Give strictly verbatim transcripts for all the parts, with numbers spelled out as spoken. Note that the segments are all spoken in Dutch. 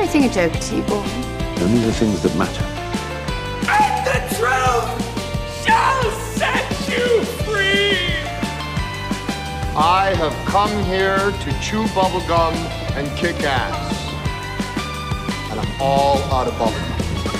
sing a joke to you, boy? Only the things that matter. And the truth shall set you free! I have come here to chew bubblegum and kick ass. And I'm all out of bubblegum.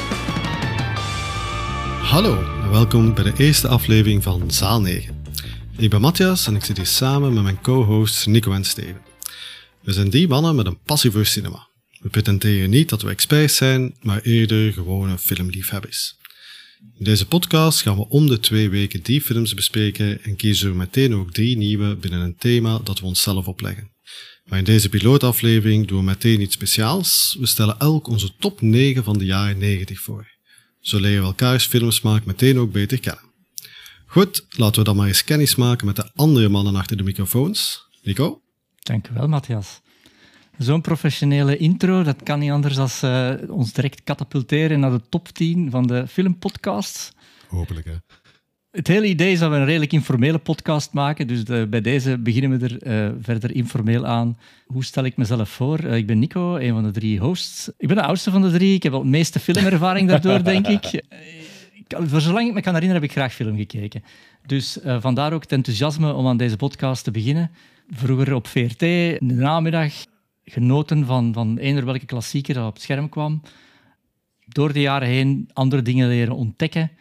Hallo en welkom bij de eerste aflevering van Zaal negen. Ik ben Matthias en ik zit hier samen met mijn co-hosts Nico en Steven. We zijn drie mannen met een passie voor cinema. We pretenderen niet dat we experts zijn, maar eerder gewone filmliefhebbers. In deze podcast gaan we om de twee weken drie films bespreken en kiezen we meteen ook drie nieuwe binnen een thema dat we onszelf opleggen. Maar in deze pilootaflevering doen we meteen iets speciaals. We stellen elk onze top negen van de jaren negentig voor. Zo leren we elkaars filmsmaak meteen ook beter kennen. Goed, laten we dan maar eens kennis maken met de andere mannen achter de microfoons. Nico? Dank u wel, Matthias. Zo'n professionele intro, dat kan niet anders dan uh, ons direct katapulteren naar de top tien van de filmpodcasts. Hopelijk, hè. Het hele idee is dat we een redelijk informele podcast maken, dus de, bij deze beginnen we er uh, verder informeel aan. Hoe stel ik mezelf voor? Uh, ik ben Nico, een van de drie hosts. Ik ben de oudste van de drie, ik heb al de meeste filmervaring daardoor, denk ik. ik. Voor zolang ik me kan herinneren, heb ik graag film gekeken. Dus uh, vandaar ook het enthousiasme om aan deze podcast te beginnen. Vroeger op V R T, in de namiddag, genoten van, van eender welke klassieker dat op het scherm kwam. Door de jaren heen andere dingen leren ontdekken.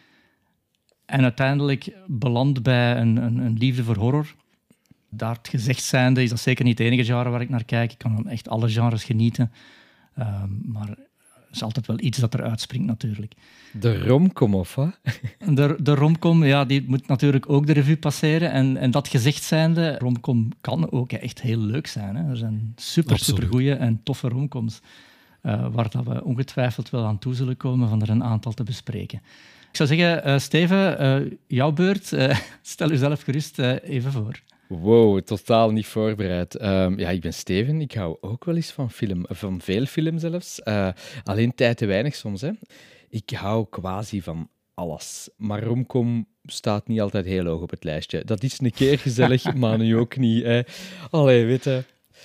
En uiteindelijk beland bij een, een, een liefde voor horror. Daar het gezegd zijnde is dat zeker niet het enige genre waar ik naar kijk. Ik kan van echt alle genres genieten. Um, maar er is altijd wel iets dat er uitspringt natuurlijk. De romcom, of wat? De, de romcom, ja, die moet natuurlijk ook de revue passeren. En, en dat gezegd zijnde, romcom kan ook echt heel leuk zijn. Hè. Er zijn super, super goeie en toffe romcoms. Uh, waar dat we ongetwijfeld wel aan toe zullen komen van er een aantal te bespreken. Ik zou zeggen, uh, Steven, uh, jouw beurt. Uh, stel jezelf gerust uh, even voor. Wow, totaal niet voorbereid. Um, ja, ik ben Steven. Ik hou ook wel eens van film, van veel film zelfs. Uh, alleen tijd te weinig soms, hè. Ik hou quasi van alles. Maar romcom staat niet altijd heel hoog op het lijstje. Dat is een keer gezellig, maar nu ook niet. Hè. Allee, weet je.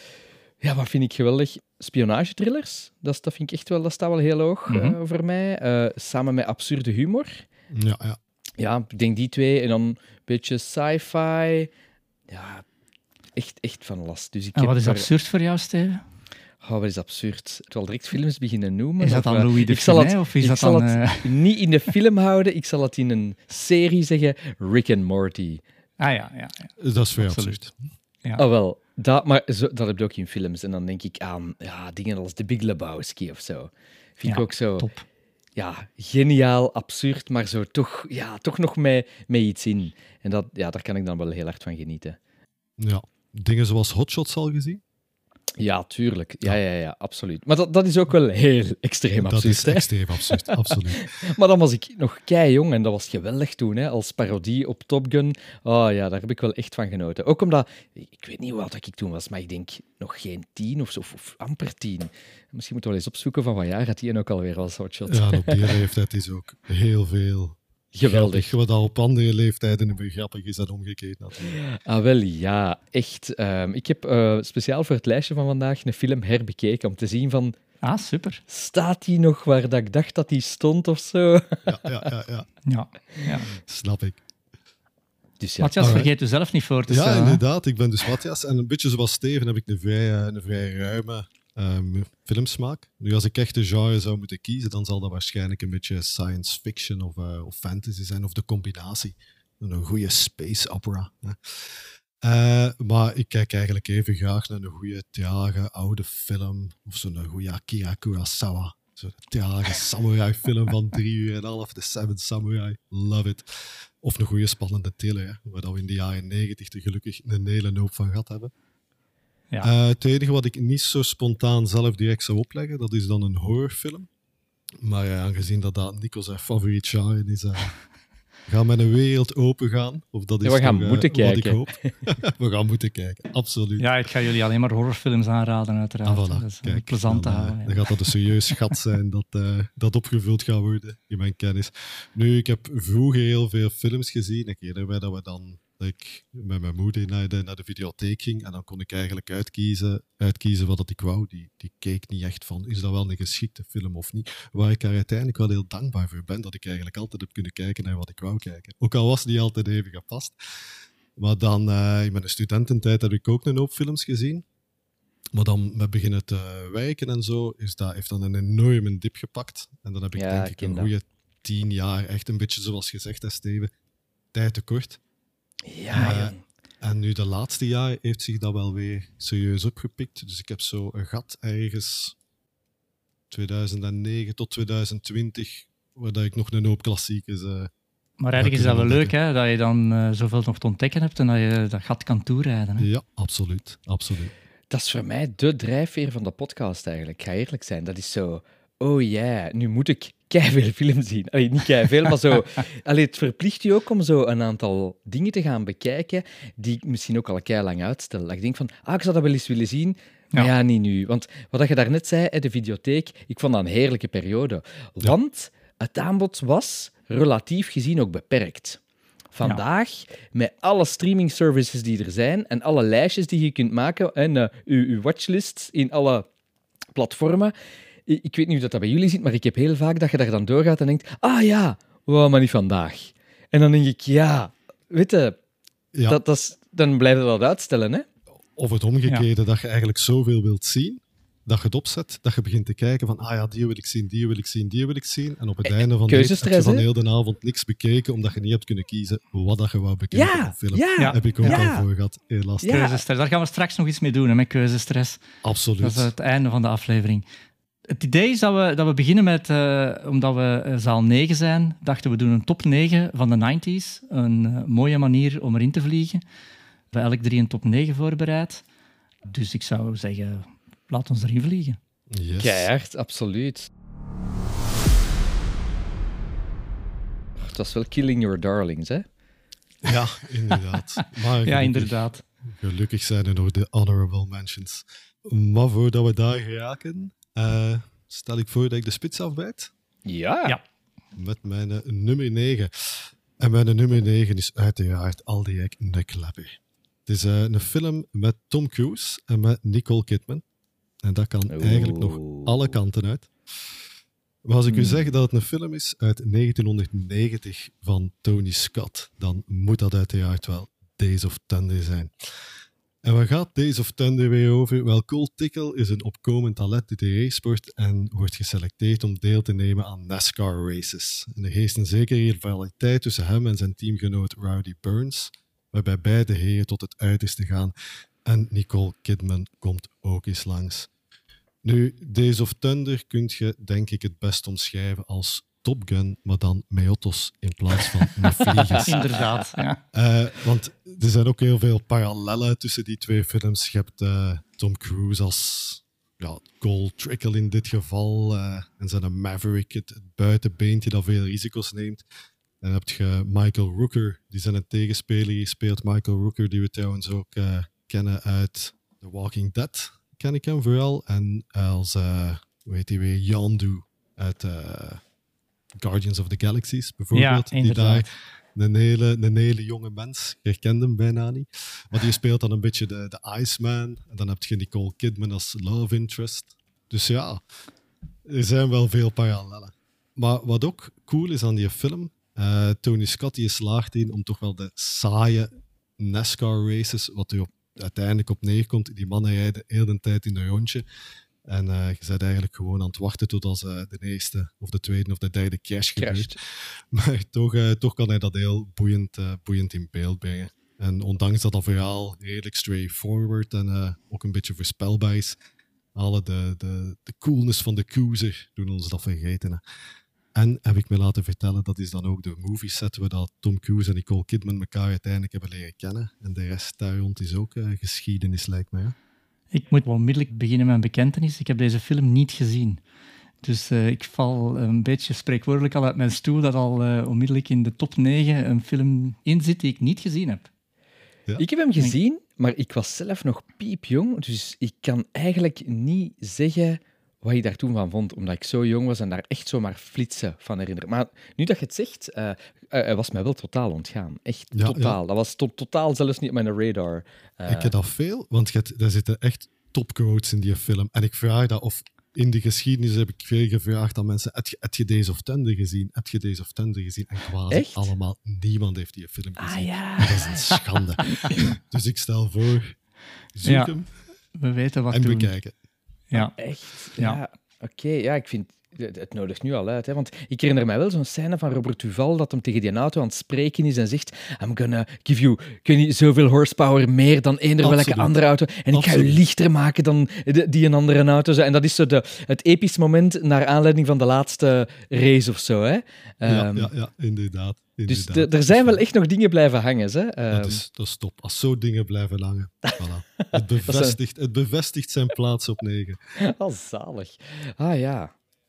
Ja, wat vind ik geweldig? Spionagetrillers, dat, dat vind ik echt wel, dat staat wel heel hoog mm-hmm. uh, voor mij. Uh, samen met absurde humor. Ja, ja. Ja, ik denk die twee. En dan een beetje sci-fi. Ja, echt, echt van last. Dus ik en wat is daar... absurd voor jou, Steven? Oh, wat is absurd? Ik zal direct films beginnen noemen. Is dat dan of, Louis de ik zal Funès, het, of is ik dat zal dan... het Uh... niet in de film houden, ik zal het in een serie zeggen. Rick and Morty. Ah ja, ja. ja. Dat is vrij absurd. Ja. Oh wel, dat, maar zo, dat heb je ook in films. En dan denk ik aan ja, dingen als The Big Lebowski of zo. Vind ja, ik ook zo... top. Ja, geniaal, absurd, maar zo toch, ja, toch nog met, met iets in. En dat, ja, daar kan ik dan wel heel hard van genieten. Ja, dingen zoals Hot Shots al gezien? Ja, tuurlijk. Ja, ja, ja, absoluut. Maar dat, dat is ook wel heel extreem absurd. Dat is hè? extreem absurd, absoluut. Maar dan was ik nog keijong en dat was geweldig toen, hè, als parodie op Top Gun. Oh ja, daar heb ik wel echt van genoten. Ook omdat, ik weet niet hoe oud ik toen was, maar ik denk nog geen tien of zo, of, of amper tien. Misschien moeten we wel eens opzoeken van wat jaar had die ook alweer als Hot Shot. Ja, op die leeftijd is ook heel veel... Geweldig. Grappig, wat al op andere leeftijden weer grappig is dat omgekeerd natuurlijk. Ah, wel ja, echt. Um, ik heb uh, speciaal voor het lijstje van vandaag een film herbekeken om te zien van... Ah, super. Staat die nog waar dat ik dacht dat die stond of zo? Ja, ja, ja. ja. ja, ja. Snap ik. Dus ja. Matthias, vergeet u zelf niet voor te ja, stellen. Ja, inderdaad. Ik ben dus Matthias. En een beetje zoals Steven heb ik een vrij, een vrij ruime um, filmsmaak. Nu, als ik echt een genre zou moeten kiezen, dan zal dat waarschijnlijk een beetje science fiction of, uh, of fantasy zijn, of de combinatie. Een goede space opera. Hè. Uh, maar ik kijk eigenlijk even graag naar een goede, trage, oude film, of zo'n goede Akira Kurosawa. Zo'n trage samurai-film van drie uur en een half, The Seven Samurai. Love it. Of een goede spannende thriller, hè, waar we in de jaren negentig er gelukkig een hele hoop van gehad hebben. Ja. Uh, het enige wat ik niet zo spontaan zelf direct zou opleggen, dat is dan een horrorfilm. Maar uh, aangezien dat dat Nico zijn favoriet genre is, uh, gaan we een wereld open gaan. Of dat is ja, we gaan toch, moeten uh, kijken. Wat ik hoop. We gaan moeten kijken, absoluut. Ja, ik ga jullie alleen maar horrorfilms aanraden, uiteraard. Ah, voilà. Dat is Kijk, plezant dan, te houden. Uh, ja. dan gaat dat een serieus gat zijn dat, uh, dat opgevuld gaat worden in mijn kennis. Nu, ik heb vroeger heel veel films gezien. Ik herinner mij dat we dan Dat ik met mijn moeder naar de, naar de videotheek ging en dan kon ik eigenlijk uitkiezen, uitkiezen wat dat ik wou. Die, die keek niet echt van, is dat wel een geschikte film of niet? Waar ik er uiteindelijk wel heel dankbaar voor ben, dat ik eigenlijk altijd heb kunnen kijken naar wat ik wou kijken. Ook al was het niet altijd even gepast. Maar dan, uh, in mijn studententijd heb ik ook een hoop films gezien. Maar dan met beginnen te werken en zo, is dat, heeft dan een enorme dip gepakt. En dan heb ik Ja, denk ik ik ken een dat. goede tien jaar, echt een beetje zoals gezegd, hè, Steven, tijd tekort. Ja, Eh, jong. En nu de laatste jaar heeft zich dat wel weer serieus opgepikt. Dus ik heb zo een gat ergens tweeduizend negen tot tweeduizend twintig, waar dat ik nog een hoop klassiekers... Uh, Maar eigenlijk is dat kunnen wel leuk, ontdekken. hè, dat je dan uh, zoveel nog te ontdekken hebt en dat je dat gat kan toerijden. Hè. Ja, absoluut. absoluut. Dat is voor mij de drijfveer van de podcast eigenlijk. Ik ga eerlijk zijn. Dat is zo... Oh ja, yeah, nu moet ik keiveel film zien. Allee, niet keiveel, maar zo... Allee, het verplicht je ook om zo een aantal dingen te gaan bekijken die ik misschien ook al een lang uitstel. Dat ik denk van, ah, ik zou dat wel eens willen zien, maar ja, Ja. niet nu. Want wat je daarnet zei, hè, de videotheek, ik vond dat een heerlijke periode. Want het aanbod was relatief gezien ook beperkt. Vandaag, met alle streaming services die er zijn en alle lijstjes die je kunt maken en uh, uw, uw watchlists in alle platformen. Ik, ik weet niet hoe dat, dat bij jullie zit, maar ik heb heel vaak dat je daar dan doorgaat en denkt, ah ja, wow, maar niet vandaag. En dan denk ik, ja, weet je, Ja. dat, dat is, dan blijf je dat uitstellen, hè? Of het omgekeerde, dat je eigenlijk zoveel wilt zien, dat je het opzet, dat je begint te kijken van, ah ja, die wil ik zien, die wil ik zien, die wil ik zien. En op het einde van de rit heb je keuzestress, van hè? heel de avond niks bekeken, omdat je niet hebt kunnen kiezen wat dat je wou bekijken Ja, van film. ja, Heb ik ook ja. al voor gehad, helaas. Ja. Keuzestress, daar gaan we straks nog iets mee doen, hè, met keuzestress. Absoluut. Dat is het einde van de aflevering. Het idee is dat we, dat we beginnen met, uh, omdat we uh, zaal negen zijn, dachten we doen een top negen van de negentig. Een uh, mooie manier om erin te vliegen. We hebben elk drie een top negen voorbereid. Dus ik zou zeggen, laat ons erin vliegen. Yes. Keihard, absoluut. Het was wel Killing Your Darlings, hè? Ja, inderdaad. Maar Ja, gelukkig- inderdaad. Gelukkig zijn er nog de honorable mentions. Maar voordat we daar geraken, uh, stel ik voor dat ik de spits afbijt. Ja. Ja. Met mijn uh, nummer negen. En mijn nummer negen is uiteraard al die ik de klapper. Het is uh, een film met Tom Cruise en met Nicole Kidman. En dat kan Oeh. eigenlijk nog alle kanten uit. Maar als ik u zeg dat het een film is uit negentienhonderdnegentig van Tony Scott, dan moet dat uiteraard wel Days of Thunder zijn. En waar gaat Days of Thunder weer over? Wel, Cole Tickle is een opkomend talent in de racesport en wordt geselecteerd om deel te nemen aan NASCAR races. En er heerst een zekere rivaliteit tussen hem en zijn teamgenoot Rowdy Burns, waarbij beide heren tot het uiterste gaan. En Nicole Kidman komt ook eens langs. Nu, Days of Thunder kun je denk ik het best omschrijven als Top Gun, maar dan met auto's in plaats van met vliegers. Inderdaad. Ja. Uh, want er zijn ook heel veel parallellen tussen die twee films. Je hebt uh, Tom Cruise als ja, Cole Trickle in dit geval uh, en zijn Maverick, het, het buitenbeentje dat veel risico's neemt. En dan heb je Michael Rooker, die zijn een tegenspeler hier speelt. Michael Rooker, die we trouwens ook uh, kennen uit The Walking Dead, ken ik hem vooral. En als, uh, hoe heet hij weer, Yondu uit uh, Guardians of the Galaxies, bijvoorbeeld. Ja, die daar een hele, een hele jonge mens, je herkent hem bijna niet. Maar die speelt dan een beetje de, de Iceman. En dan heb je Nicole Kidman als love interest. Dus ja, er zijn wel veel parallellen. Maar wat ook cool is aan die film, uh, Tony Scott die slaagt in om toch wel de saaie NASCAR races, wat er op, uiteindelijk op neerkomt. Die mannen rijden heel de tijd in een rondje. En uh, je bent eigenlijk gewoon aan het wachten tot als uh, de eerste, of de tweede of de derde crash gebeurt. Maar toch, uh, toch kan hij dat heel boeiend, uh, boeiend in beeld brengen. En ondanks dat dat verhaal redelijk straightforward en uh, ook een beetje voorspelbaar is, alle de, de, de coolness van de cruiser doen ons dat vergeten. Hè. En heb ik me laten vertellen, dat is dan ook de movie set waar dat Tom Cruise en Nicole Kidman elkaar uiteindelijk hebben leren kennen. En de rest daar rond is ook uh, geschiedenis, lijkt mij. Hè. Ik moet onmiddellijk beginnen met een bekentenis. Ik heb deze film niet gezien. Dus uh, ik val een beetje spreekwoordelijk al uit mijn stoel dat al uh, onmiddellijk in de top negen een film in zit die ik niet gezien heb. Ja. Ik heb hem gezien, maar ik was zelf nog piepjong, dus ik kan eigenlijk niet zeggen wat ik daar toen van vond, omdat ik zo jong was en daar echt zomaar flitsen van herinner. Maar nu dat je het zegt, uh, uh, hij was mij wel totaal ontgaan. Echt Ja, totaal. ja. Dat was to- totaal zelfs niet op mijn radar. Uh, Ik heb dat veel, want je hebt- er zitten echt topquotes in die film. En ik vraag dat, of in de geschiedenis heb ik veel gevraagd aan mensen, heb je, heb je Days of Thunder gezien? Heb je Days of Thunder gezien? En quasi Echt? allemaal, niemand heeft die film gezien. Ah ja. Dat is een schande. Dus ik stel voor, zoek Ja. hem We weten wat en doen. bekijken. Ja. Echt? Ja. Ja, oké. Ja, ik vind... Het het nodigt nu al uit, hè? Want ik herinner mij wel zo'n scène van Robert Duval dat hem tegen die auto aan het spreken is en zegt I'm gonna give you ik weet niet, zoveel horsepower meer dan eender welke Absoluut. andere auto en ik ga je Absoluut. lichter maken dan de- die een andere auto. Zo. En dat is zo de, het episch moment naar aanleiding van de laatste race of zo. Hè? Ja, Ehm, ja, ja, inderdaad. dus inderdaad. de- er zijn wel echt nog dingen blijven hangen. Hè? Ehm, Dat is, dat is top. Als zo dingen blijven hangen. Voilà. Het, bevestigt, het bevestigt zijn plaats op negen. oh, zalig. Ah ja.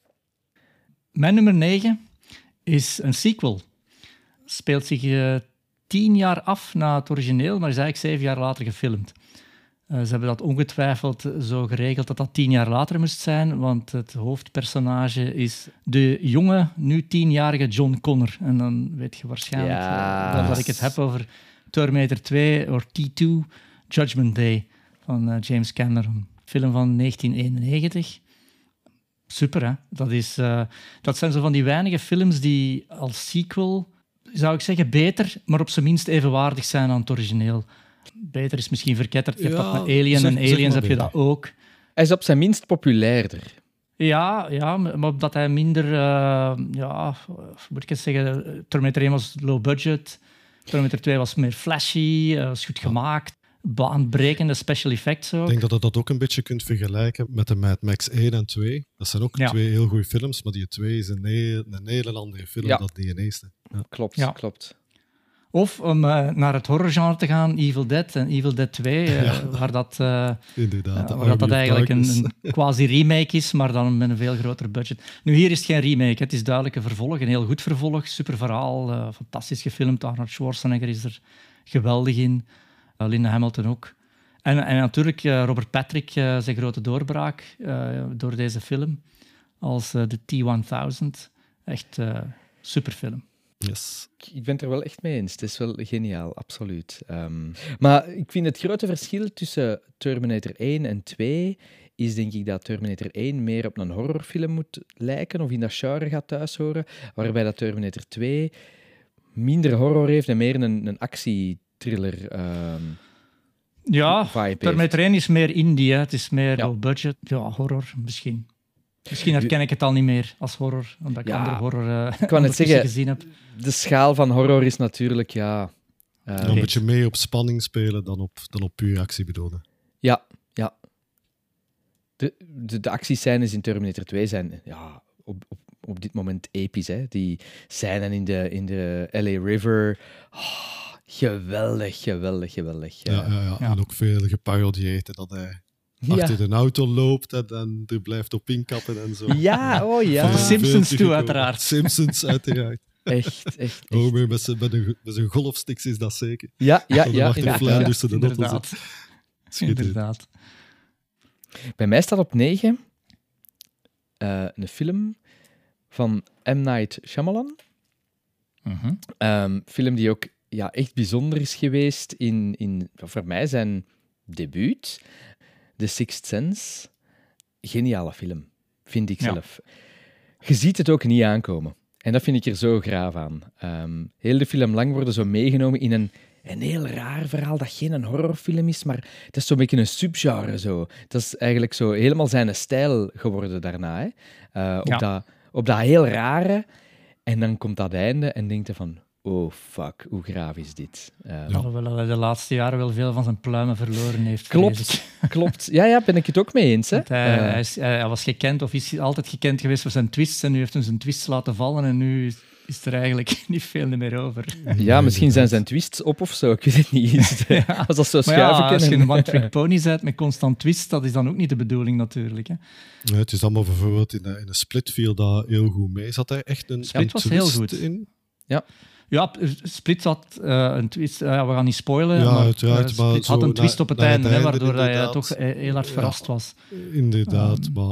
Mijn nummer negen is een sequel. Speelt zich uh, tien jaar af na het origineel, maar is eigenlijk zeven jaar later gefilmd. Uh, ze hebben dat ongetwijfeld zo geregeld dat dat tien jaar later moest zijn, want het hoofdpersonage is de jonge, nu tienjarige John Connor. En dan weet je waarschijnlijk Ja. uh, dat ik het heb over Terminator twee of T twee, Judgment Day van uh, James Cameron. Film van negentien eenennegentig. Super, hè? Dat, is, uh, dat zijn zo van die weinige films die als sequel, zou ik zeggen, beter, maar op zijn minst evenwaardig zijn aan het origineel. Beter is misschien verketterd. Je hebt Ja, dat met Alien zeg- en zeg Aliens maar heb je beter. dat ook. Hij is op zijn minst populairder. Ja, ja, maar omdat hij minder... Uh, ja, hoe moet ik het zeggen? Terminator één was low budget. Terminator twee was meer flashy, uh, was goed gemaakt. Baanbrekende special effects ook. Ik denk dat je dat ook een beetje kunt vergelijken met de Mad Max één en twee. Dat zijn ook Ja. twee heel goede films, maar die twee is een, heel, een hele andere film Ja. dan die eerste. Ja. Klopt, Ja. klopt. Of om uh, naar het horrorgenre te gaan, Evil Dead en Evil Dead twee, uh, Ja. waar dat... Uh, Inderdaad. Ja, de waar dat, dat Army of eigenlijk Darkness. een, een quasi-remake is, maar dan met een veel groter budget. Nu, hier is het geen remake. hè. Het is duidelijk een vervolg, een heel goed vervolg. Super verhaal, uh, fantastisch gefilmd. Arnold Schwarzenegger is er geweldig in. Uh, Linda Hamilton ook. En, en natuurlijk uh, Robert Patrick, uh, zijn grote doorbraak uh, door deze film. Als uh, de T honderd. Echt uh, super film. Yes. Ik ben het er wel echt mee eens. Het is wel geniaal, absoluut. Um, maar ik vind het grote verschil tussen Terminator één en twee is denk ik dat Terminator één meer op een horrorfilm moet lijken of in dat genre gaat thuishoren, waarbij dat Terminator twee minder horror heeft en meer een, een actietriller um, Ja, vibe heeft. Terminator één is meer indie. Hè. Het is meer Ja. low budget. Ja, horror misschien. Misschien herken ik het al niet meer als horror, omdat ik Ja, andere horror uh, kan het ondertussen zeggen. gezien heb. De schaal van horror is natuurlijk, ja... Uh, Een beetje meer op spanning spelen dan op, dan op puur actie bedoelen. Ja, ja. De, de, de actiescènes in Terminator twee zijn ja, op, op, op dit moment episch. Hè? Die scènes in de, in de L A River. Oh, geweldig, geweldig, geweldig. Ja, ja, ja. Ja. En ook veel geparodieerd. hè, Dat hij Ja. achter de auto loopt en dan er blijft op inkappen en zo. Ja, oh ja. Van de Simpsons Veel toe, tegenkomen. uiteraard. Simpsons, uiteraard. Echt, echt, echt. Homer met zijn, met een, met zijn golfsticks is dat zeker. Ja, ja, Van de ja. Martin inderdaad. Flanders in de auto Inderdaad. zit. Schitterend. Inderdaad. Bij mij staat op negen uh, een film van M. Night Shyamalan. Mhm. Um, film die ook ja, echt bijzonder is geweest in, in voor mij zijn debuut. The Sixth Sense. Geniale film, vind ik Ja. zelf. Je ziet het ook niet aankomen. En dat vind ik er zo graaf aan. Um, heel de film lang worden zo meegenomen in een, een heel raar verhaal dat geen een horrorfilm is, maar het is zo'n beetje een subgenre. Zo. Dat is eigenlijk zo helemaal zijn stijl geworden daarna. Hè? Uh, op, Ja. dat, op dat heel rare. En dan komt dat einde en denkt je van... Oh, fuck, hoe graaf is dit? Um, Alhoewel hij de laatste jaren wel veel van zijn pluimen verloren heeft. Klopt, vrees ik. klopt. Ja, ja, ben ik het ook mee eens. Hè? Want hij, Uh, hij, is, hij, hij was gekend, of is altijd gekend geweest voor zijn twists, en nu heeft hij zijn twists laten vallen en nu is, is er eigenlijk niet veel meer over. ja, misschien zijn zijn twists op of zo, ik weet het niet. Is het, Ja. Als dat zo Maar schuiven ja, als je kunnen. een one-trick pony bent met constant twist, dat is dan ook niet de bedoeling natuurlijk. Hè. Ja, het is allemaal bijvoorbeeld in een, in een split viel dat heel goed mee. Zat daar echt een, Split een was heel twist goed. in? Ja, Split had uh, een twist. Uh, ja, we gaan niet spoilen, Ja, maar, uiteraard, uh, maar Split zo had een twist na- op het naar het einde, hè, einde waardoor dat je inderdaad. toch uh, heel hard Ja. verrast was. Inderdaad, Um, maar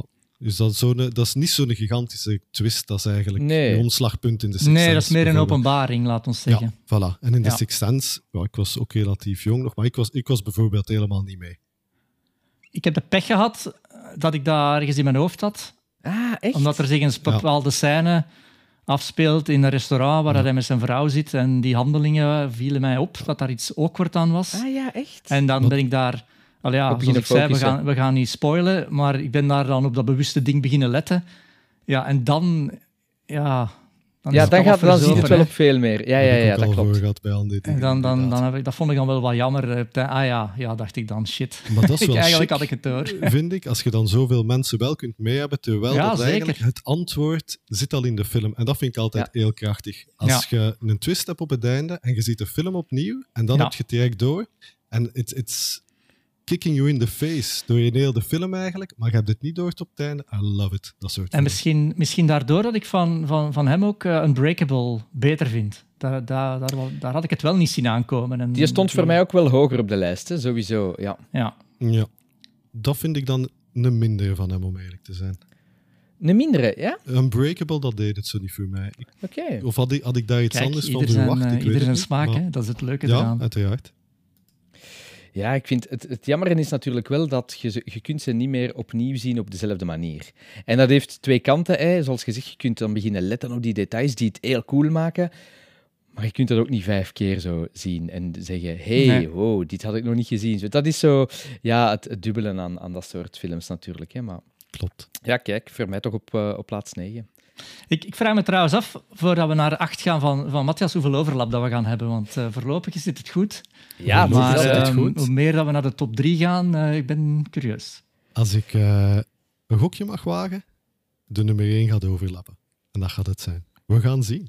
Is dat, zo'n, dat is niet zo'n gigantische twist, dat is eigenlijk Nee. een omslagpunt in de Sixth Nee, Sense. dat is meer een bijvoorbeeld. openbaring, laat ons zeggen. Ja, voilà. En in de Ja. Sixth Sense, ja, ik was ook relatief jong nog, maar ik was, ik was bijvoorbeeld helemaal niet mee. Ik heb de pech gehad dat ik dat ergens in mijn hoofd had. Ah, echt? Omdat er zich een bepaalde scène afspeelt in een restaurant waar Ja. hij met zijn vrouw zit. En die handelingen vielen mij op, dat daar iets awkward aan was. Ah ja, echt? En dan Wat- ben ik daar... Al ja, Op zoals beginnen ik zei, we focussen. gaan, we gaan niet spoilen, maar ik ben daar dan op dat bewuste ding beginnen letten. Ja, en dan... Ja, dan, is Ja, het dan, allemaal gaat, dan zie je het verzopen, wel hè. op veel meer. Ja, Dat ja, heb ik ja, ook dat al klopt. voor gehad bij al die dingen. En dan, dan, dan inderdaad. heb ik, dat vond ik dan wel wat jammer. Op het eind- Ah ja, ja, dacht ik dan, shit. Maar dat is Ik, wel eigenlijk chic, had ik het door. vind ik, als je dan zoveel mensen wel kunt mee hebben, terwijl Ja, dat zeker. eigenlijk het antwoord zit al in de film. En dat vind ik altijd heel krachtig. Als je een twist hebt op het einde en je ziet de film opnieuw, en dan Ja. heb je het direct door. En it's, it's kicking you in the face door je hele film eigenlijk, maar je hebt het niet door tot op het einde. I love it, dat soort En film. misschien, misschien daardoor dat ik van, van, van hem ook uh, Unbreakable beter vind. Daar, daar, daar, daar had ik het wel niet zien aankomen. En Die stond voor mij ook wel hoger op de lijst, hè? Sowieso. Ja. Ja. Ja, dat vind ik dan een minder van hem, om eerlijk te zijn. Een mindere, ja? Unbreakable, dat deed het zo niet voor mij. Ik- Oké. Of had ik, had ik daar iets Kijk, anders van ieder zijn, verwacht? uh, Ik weet ieder het zijn niet, smaak, maar- hè? Dat is het leuke Ja, eraan. uiteraard. Ja, ik vind het, het jammer is natuurlijk wel dat je, ze- je kunt ze niet meer opnieuw zien op dezelfde manier. En dat heeft twee kanten. Hè. Zoals gezegd, je kunt dan beginnen letten op die details die het heel cool maken. Maar je kunt dat ook niet vijf keer zo zien en zeggen, hey, Nee. wow, dit had ik nog niet gezien. Zo, dat is zo, ja, het, het dubbelen aan, aan dat soort films natuurlijk. Hè. Maar Klopt. ja, kijk, voor mij toch op, uh, op plaats negen. Ik, ik vraag me trouwens af, voordat we naar acht gaan van, van Matthias, hoeveel overlap dat we gaan hebben. Want uh, voorlopig zit het goed. Ja, Voorlopig Maar is het ehm, goed. hoe meer dat we naar de top drie gaan, uh, ik ben curieus. Als ik uh, een gokje mag wagen, de nummer één gaat overlappen. En dat gaat het zijn. We gaan zien.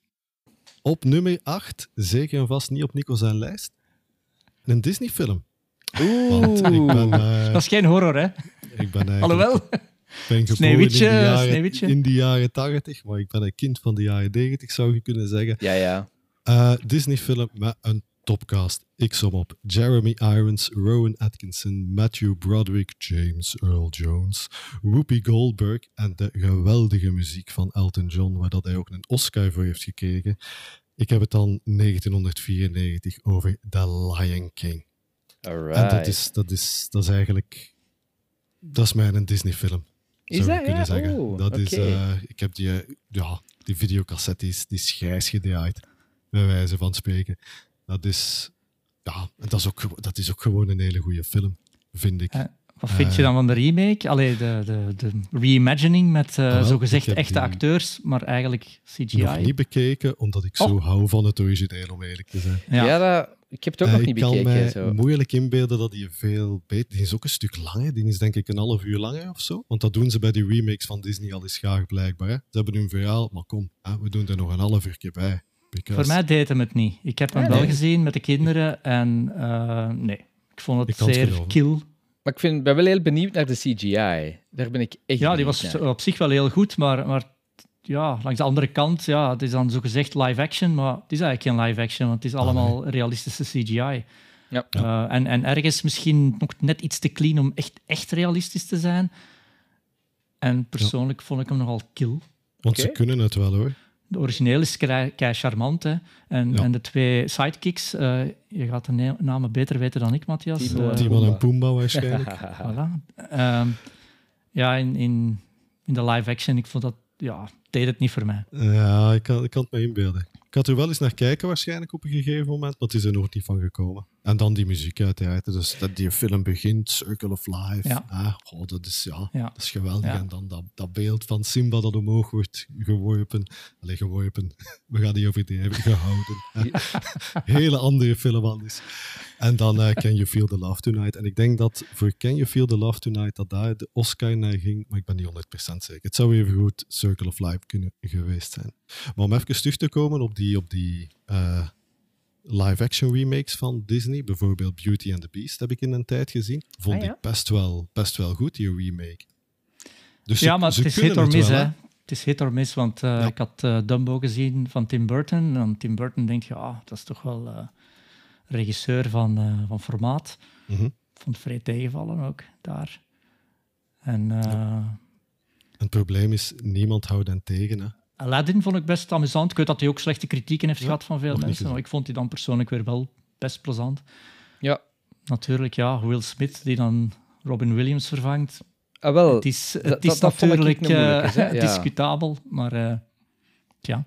Op nummer acht, zeker en vast niet op Nico zijn lijst, een Disney-film. Want ik ben, uh, Dat is geen horror, hè? ik ben eigenlijk... Alhoewel. Ik ben geboren Sneeuwwitje, in de jaren, Sneeuwwitje. in de jaren tachtig, maar ik ben een kind van de jaren negentig, zou je kunnen zeggen. Ja, ja. Uh, Disney-film met een topcast. Ik som op. Jeremy Irons, Rowan Atkinson, Matthew Broderick, James Earl Jones, Whoopi Goldberg en de geweldige muziek van Elton John, waar dat hij ook een Oscar voor heeft gekregen. Ik heb het dan negentien vierennegentig over The Lion King. Alright. En dat is, dat, is, dat is eigenlijk... Dat is mijn Disney-film. Is Zou je dat? kunnen Ja? zeggen. Oeh, dat is, oké. uh, ik heb die, uh, ja, die videocassette, die is, die is grijs gedraaid, bij wijze van spreken. Dat is, ja, dat is, ook, dat is ook gewoon een hele goede film, vind ik. Uh, wat vind je dan van de remake? Allee, de, de, de reimagining met uh, Ah, wel, zogezegd ik heb echte die acteurs, maar eigenlijk C G I. Nog niet bekeken, omdat ik zo Oh. hou van het origineel, om eerlijk te zijn. Ja. Ja, dat, ik heb het ook Uh, nog niet ik kan bekeken. mij Zo. moeilijk inbeelden dat die veel beter... Die is ook een stuk langer. Die is denk ik een half uur langer of zo. Want dat doen ze bij die remakes van Disney al eens graag, blijkbaar. Hè. Ze hebben hun verhaal, maar kom, hè, we doen er nog een half uur bij. Because... Voor mij deed hem het niet. Ik heb hem Ah, wel nee. gezien met de kinderen en uh, nee, ik vond het Ik kan het zeer geloven. kil. Maar ik vind, ben wel heel benieuwd naar de C G I. Daar ben ik echt Ja, die benieuwd was naar. op zich wel heel goed, maar, maar ja, langs de andere kant, ja, het is dan zogezegd live action, maar het is eigenlijk geen live action, want het is allemaal realistische C G I. Ja. Uh, en, en ergens misschien nog net iets te clean om echt, echt realistisch te zijn. En persoonlijk vond ik hem nogal kil. Want ze Oké. kunnen het wel, hoor. De origineel is kei kei charmant. Hè. En, Ja. en de twee sidekicks, uh, je gaat de na- namen beter weten dan ik, Matthias. Timon. Uh, Timon en Pumbaa waarschijnlijk. voilà. Um, ja, in, in, in de live action, ik vond dat, ja, deed het niet voor mij. Ja, ik kan, ik kan het me inbeelden. Ik had er wel eens naar kijken waarschijnlijk op een gegeven moment, maar het is er nog niet van gekomen. En dan die muziek uiteraard. Dus dat die film begint, Circle of Life. Ja. Ah, oh, dat, is, ja, Ja. dat is geweldig. Ja. En dan dat, dat beeld van Simba dat omhoog wordt geworpen. Allee, geworpen. We gaan die overdrijven. Gehouden. Hele andere film anders. En dan uh, Can You Feel the Love Tonight. En ik denk dat voor Can You Feel the Love Tonight dat daar de Oscar naar ging, maar ik ben niet honderd procent zeker. Het zou even goed Circle of Life kunnen geweest zijn. Maar om even terug te komen op die, op die uh, live-action remakes van Disney, bijvoorbeeld Beauty and the Beast heb ik in een tijd gezien, vond Ah, ja? ik best wel, best wel goed, die remake. Dus ja, ze, maar ze het is kunnen hit or miss, wel, hè. Het is hit or miss, want uh, Ja. ik had uh, Dumbo gezien van Tim Burton. En dan Tim Burton denk je, ah, dat is toch wel uh, regisseur van, uh, van formaat. Mhm. Ik vond het vrij tegenvallen ook, daar. En uh, het probleem is, niemand houdt hen tegen. Hè. Aladdin vond ik best amusant. Ik weet dat hij ook slechte kritieken heeft Ja, gehad van veel nog niet mensen, maar gezien. ik vond die dan persoonlijk weer wel best plezant. Ja, Natuurlijk, ja, Will Smith die dan Robin Williams vervangt. ah, wel. Het is, het dat- is dat vond ik natuurlijk een moeilijke, eh, hè? Ja. discutabel, maar uh, ja.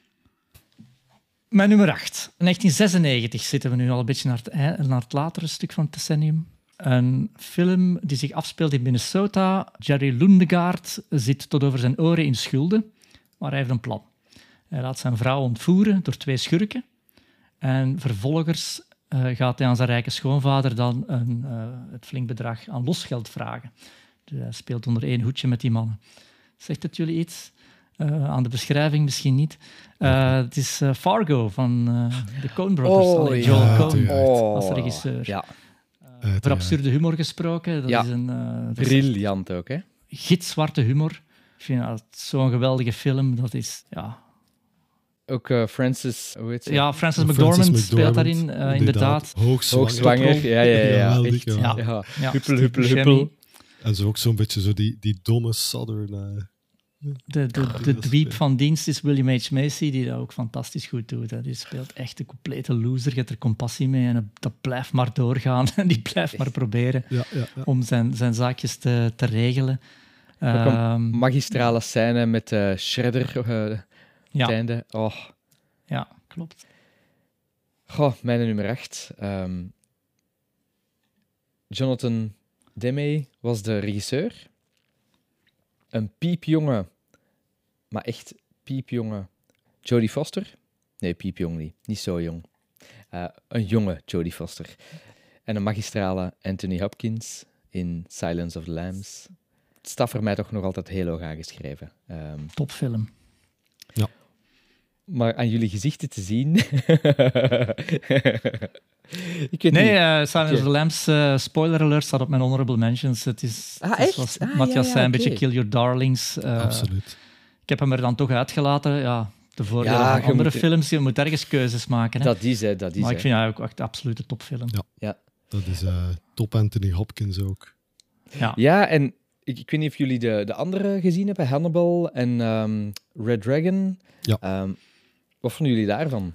Mijn nummer acht. negentien zesennegentig zitten we nu al een beetje naar het, ei- naar het latere stuk van het decennium. Een film die zich afspeelt in Minnesota. Jerry Lundegaard zit tot over zijn oren in schulden, maar hij heeft een plan. Hij laat zijn vrouw ontvoeren door twee schurken. En vervolgens uh, gaat hij aan zijn rijke schoonvader dan een, uh, het flink bedrag aan losgeld vragen. Dus hij speelt onder één hoedje met die mannen. Zegt het jullie iets? Uh, aan de beschrijving misschien niet. Uh, het is uh, Fargo van uh, de Coen Brothers. Oh, Allee, ja, Joel Coen uiteraard. als regisseur. Ja, Uiteraard. Voor absurde humor gesproken. Dat Ja. is een uh, dat is briljant ook, hè? gitzwarte humor. Ik vind dat zo'n geweldige film. Dat is, ja... Ook uh, Francis, hoe heet ze? Ja, Frances Frances McDormand speelt McDormand, daarin, uh, inderdaad. Hoogzwanger. Hoogzwanger, ja, ja, ja. ja. Geweldig, Echt, ja. ja. Ja. Ja, Huppel, Steve huppel, Buscemi. huppel. En zo ook zo'n beetje zo die, die domme Southern... eh, De, de, de dweep van dienst is William H. Macy, die dat ook fantastisch goed doet. Hè. Die speelt echt een complete loser, je hebt er compassie mee en dat blijft maar doorgaan. En die blijft maar proberen ja, ja, ja. om zijn, zijn zaakjes te, te regelen. Ook een Ehm, magistrale scène met uh, Shredder uh, het ja, einde. Oh. ja, klopt. Goh, mijn nummer acht. Um, Jonathan Demme was de regisseur. Een piepjonge, maar echt piepjonge Jodie Foster. Nee, piepjong niet. Niet zo jong. Uh, een jonge Jodie Foster. En een magistrale Anthony Hopkins in Silence of the Lambs. Het staat voor mij toch nog altijd heel hoog aangeschreven. Um, Topfilm. maar aan jullie gezichten te zien... Ik weet Nee, niet. uh, Silence Oké. of the Lambs, uh, spoiler alert, staat op mijn honorable mentions. Het is, Ah, het is echt? zoals Ah, Matthias ja, ja, zei, een oké. beetje Kill Your Darlings. Uh, Absoluut. Ik heb hem er dan toch uitgelaten. Ja, de voordelen Ja, van je andere moet- films, je moet ergens keuzes maken. Hè. Dat is, hè. Dat is, maar ik hè. vind hij ook echt de absolute topfilm. Ja. Ja. Dat is uh, top Anthony Hopkins ook. Ja. Ja, en ik, ik weet niet of jullie de, de andere gezien hebben, Hannibal en um, Red Dragon. Ja. Um, wat vonden jullie daarvan?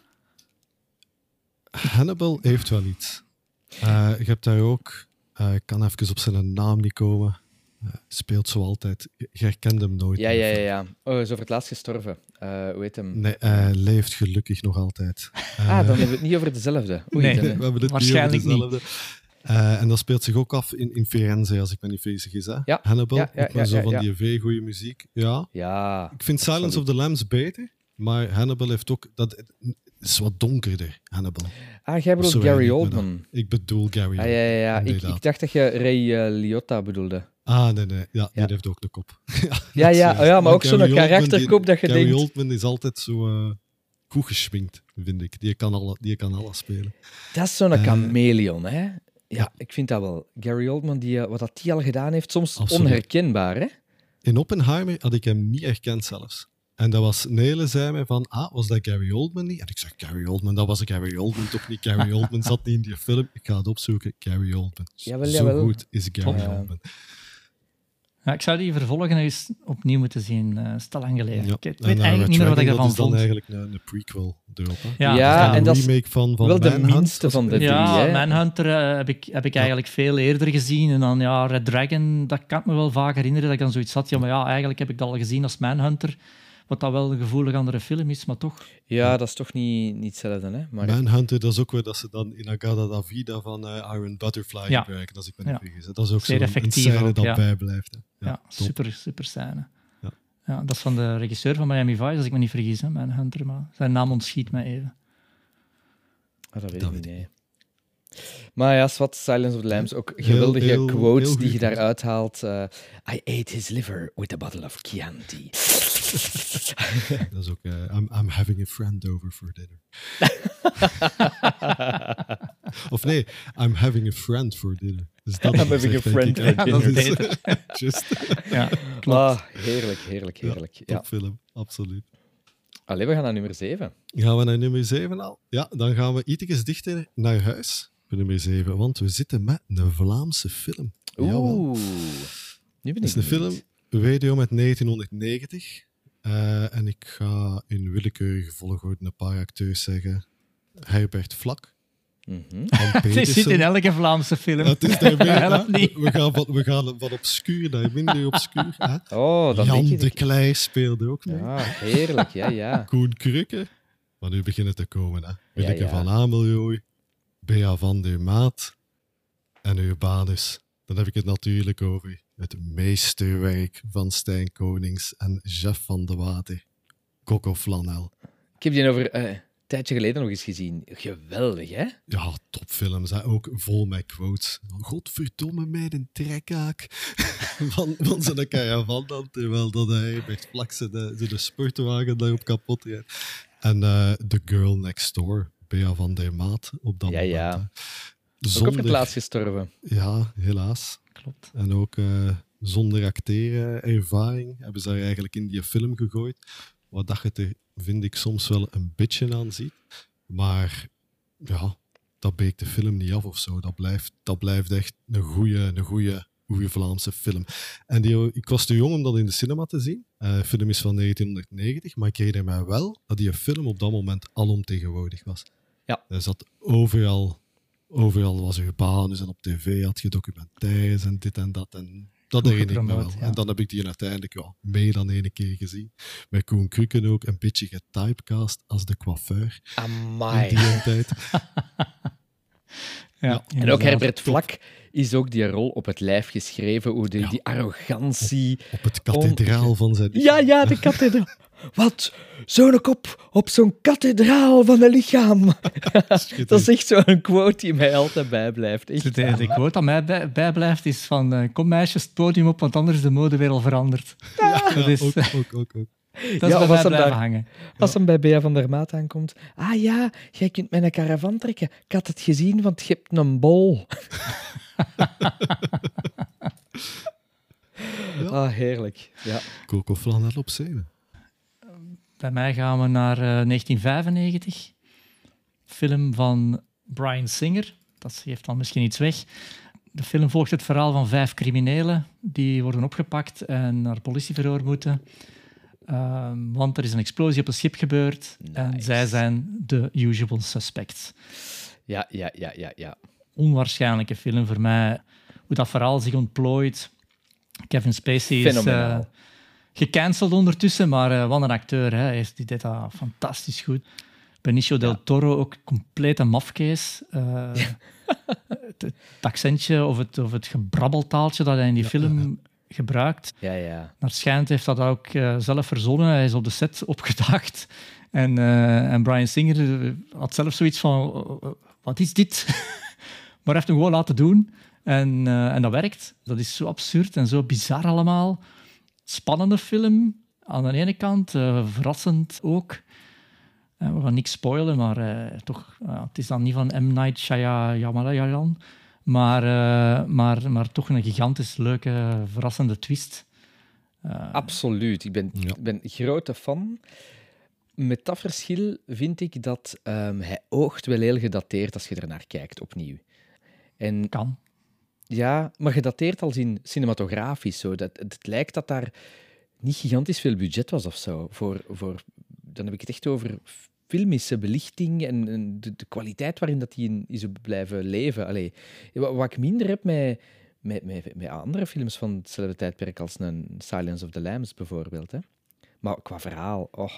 Hannibal heeft wel iets. Uh, je hebt daar ook... Uh, ik kan even op zijn naam niet komen. Uh, speelt zo altijd. Je herkent hem nooit. Ja, meer. ja, ja. ja. Oh, hij is over het laatst gestorven. Uh, hoe heet hem? Nee, hij leeft gelukkig nog altijd. Uh, Ah, dan hebben we het niet over dezelfde. Oei, Nee. dan, we uh, hebben het waarschijnlijk niet over dezelfde. Uh, en dat speelt zich ook af in, in Firenze, als ik me niet vergis is. Hè? Ja. Hannibal, Ja, ja, ook wel ja, zo ja, van ja. die V-goeie muziek. Ja. ja. Ik vind Silence absoluut. of the Lambs beter, maar Hannibal heeft ook... Dat het is wat donkerder, Hannibal. Ah, jij bedoelt Zo Gary weinig met Oldman. Ik bedoel Gary Ah, ja, ja, ja. Ik, inderdaad. ik dacht dat je Ray uh, Liotta bedoelde. Ah, nee, nee. Ja, die Ja. heeft ook de kop. Ja, ja, serieus. oh ja, maar ook Gary zo'n Oldman, karakterkop dat je Gary denkt... Oldman is altijd zo uh, goed geschminkt, vind ik. Die kan, alle, die kan alles spelen. Dat is zo'n Eh, chameleon, hè? Ja, ja. ik vind dat wel. Gary Oldman, die, uh, wat dat die al gedaan heeft, soms Absoluut. onherkenbaar, hè? In Oppenheimer had ik hem niet herkend zelfs. En dat was, Nele zei mij van, ah, was dat Gary Oldman niet? En ik zeg, Gary Oldman, dat was Gary Oldman toch niet? Gary Oldman zat niet in die film. Ik ga het opzoeken, Gary Oldman. Jawel, Zo jawel. goed is Gary Ja. Oldman. Ja, ik zou die vervolgen nog eens opnieuw moeten zien. Uh, is te lang geleden. Ja. Ik weet En, uh, eigenlijk Red niet meer wat ik Dragon, ervan dat is dan vond. eigenlijk een, een prequel erop. Hè? Ja, Ja, Dat is en dat een is remake van, van wel de Manhunt, minste als van ik de me niet drie, vergis. Ja, hè? Manhunter uh, heb ik, heb ik eigenlijk veel eerder gezien. En dan ja, Red Dragon, dat kan ik me wel vaak herinneren dat ik dan zoiets had. Ja, maar ja, eigenlijk heb ik dat al gezien als Manhunter. Wat dat wel een gevoelig andere film is, maar toch. Ja, dat is toch niet, niet hetzelfde, hè? Maar Manhunter, dat is ook weer dat ze dan in Agada da Vida van uh, Iron Butterfly Ja. gebruiken, als ik me niet Ja. vergis. hè. Dat is ook Zeer zo'n een effectief scène ook, dat ja. bijblijft. Hè. Ja, top. super, super scène. Ja. Ja, dat is van de regisseur van Miami Vice, als ik me niet vergis, hè, Manhunter. Maar zijn naam ontschiet mij even. Ah, dat weet Dat ik niet, weet ik nee. Maar ja, wat Silence of the Lambs, ook Heel, geweldige heel- quotes heel die je goed. daaruit haalt. Uh, I ate his liver with a bottle of Chianti. Dat is ook, uh, I'm, I'm having a friend over for dinner. Of nee, I'm having a friend for dinner. Dus dat I'm is having echt, a denk friend ik, for hè. dinner. Dat is Dat is just Ja, klopt. Ah, heerlijk, heerlijk, heerlijk. Ja. topfilm, absoluut. Allee, we gaan naar nummer zeven. Gaan we naar nummer zeven al? Ja, dan gaan we ietsjes dichter naar huis voor nummer zeven, want we zitten met een Vlaamse film. Jawel. Oeh. Nu ben Het ik is een benieuwd. film video met negentienhonderdnegentig. Uh, en ik ga in willekeurige volgorde een paar acteurs zeggen. Herbert Vlak. Mm-hmm. Het zit in elke Vlaamse film. Het is daarmee, Helpt hè? niet. We gaan van, we gaan van obscuur naar minder obscuur. Hè? Oh, dat Jan denk de ik. Klei speelde ook mee. Ja, heerlijk, ja, ja. Koen Krukke. Maar nu beginnen te komen. Hè? Willeke ja. van Amelrooy. Bea van der Maat. En Urbanus. Dan heb ik het natuurlijk over het meesterwerk van Stijn Konings en Jeff van de Water. Coco Flanel. Ik heb die over uh, een tijdje geleden nog eens gezien. Geweldig, hè? Ja, topfilms. Hè? Ook vol met quotes. Godverdomme mij een trekhaak van, van zijn caravan dan, terwijl dat hij met vlak zijn, zijn sportwagen daarop kapot rijdt. En uh, The Girl Next Door, Bea van der Maat, op dat Ja, moment. ja. Hè. Ook Zonder, op het laatst gestorven. Ja, helaas. Klopt. En ook uh, zonder acteren ervaring hebben ze daar eigenlijk in die film gegooid. Wat dat je er, vind ik, soms wel een beetje aan ziet. Maar ja, dat breekt de film niet af of zo. Dat blijft, dat blijft echt een goede, een goede, goede Vlaamse film. En die, ik was te jong om dat in de cinema te zien. Uh, de film is van negentienhonderdnegentig, maar ik herinner mij wel dat die film op dat moment alomtegenwoordig was. Ja. Er zat overal, overal was er banen en op tv had je documentaires en dit en dat. En dat Goed herinner ik me wel. gepromoot, ja. En dan heb ik die uiteindelijk ja, meer dan één keer gezien. Met Koen Krukken ook een beetje getypecast als de coiffeur in Amai. die tijd. Ja, En ook Herbert Vlak is ook die rol op het lijf geschreven. Hoe die, Ja. die arrogantie. Op het kathedraal van zijn Ja, ja, de kathedraal. Wat? Zo'n kop op zo'n kathedraal van een lichaam. Dat is echt zo'n quote die mij altijd bijblijft. Echt. De, de quote dat mij bij, bijblijft is van uh, kom meisjes het podium op, want anders is de mode weer al veranderd. Ja, dat is, ook, ook, ook, ook. dat is Ja, bij was mij hem blijven daar- hangen. Als hem bij Bea van der Maat aankomt. Ah ja, jij kunt met een caravan trekken. Ik had het gezien, want je hebt een bol. Ah, heerlijk. Ja. Coco Flanel op zeven. Bij mij gaan we naar uh, negentien vijfennegentig. Film van Bryan Singer. Dat geeft dan misschien iets weg. De film volgt het verhaal van vijf criminelen die worden opgepakt en naar politieverhoor moeten. Um, want er is een explosie op een schip gebeurd en Nice. zij zijn de usual suspects. Ja, ja, ja, ja, ja. Onwaarschijnlijke film voor mij. Hoe dat verhaal zich ontplooit. Kevin Spacey is uh, Fenomenaal. gecanceld ondertussen, maar uh, wat een acteur. Hè. Hij is- Die deed dat fantastisch goed. Benicio del Toro ook compleet een mafkees. Uh, het, het accentje of het, of het gebrabbeltaaltje dat hij in die film gebruikt. Ja, ja. Naar schijnt heeft dat ook uh, zelf verzonnen. Hij is op de set opgedaagd. En, uh, en Bryan Singer uh, had zelf zoiets van... uh, uh, wat is dit? Maar hij heeft hem gewoon laten doen. En, uh, en dat werkt. Dat is zo absurd en zo bizar allemaal. Spannende film aan de ene kant. Uh, verrassend ook. Uh, we gaan niks spoilen, maar uh, toch, uh, het is dan niet van M. Night Shyamalan. Maar, uh, maar, maar toch een gigantisch leuke, verrassende twist. Uh, Absoluut. Ik ben, Ja. ik ben grote fan. Met dat verschil vind ik dat ehm, hij oogt wel heel gedateerd als je er naar kijkt, opnieuw. En kan. ja, maar gedateerd als in cinematografisch. Zo. Dat, het lijkt dat daar niet gigantisch veel budget was of zo. Voor, voor, dan heb ik het echt over filmische belichting en, en de, de kwaliteit waarin dat die in is blijven leven. Allee, wat, wat ik minder heb met, met, met, met andere films van hetzelfde tijdperk als een Silence of the Lambs bijvoorbeeld. Hè. Maar qua verhaal, oh,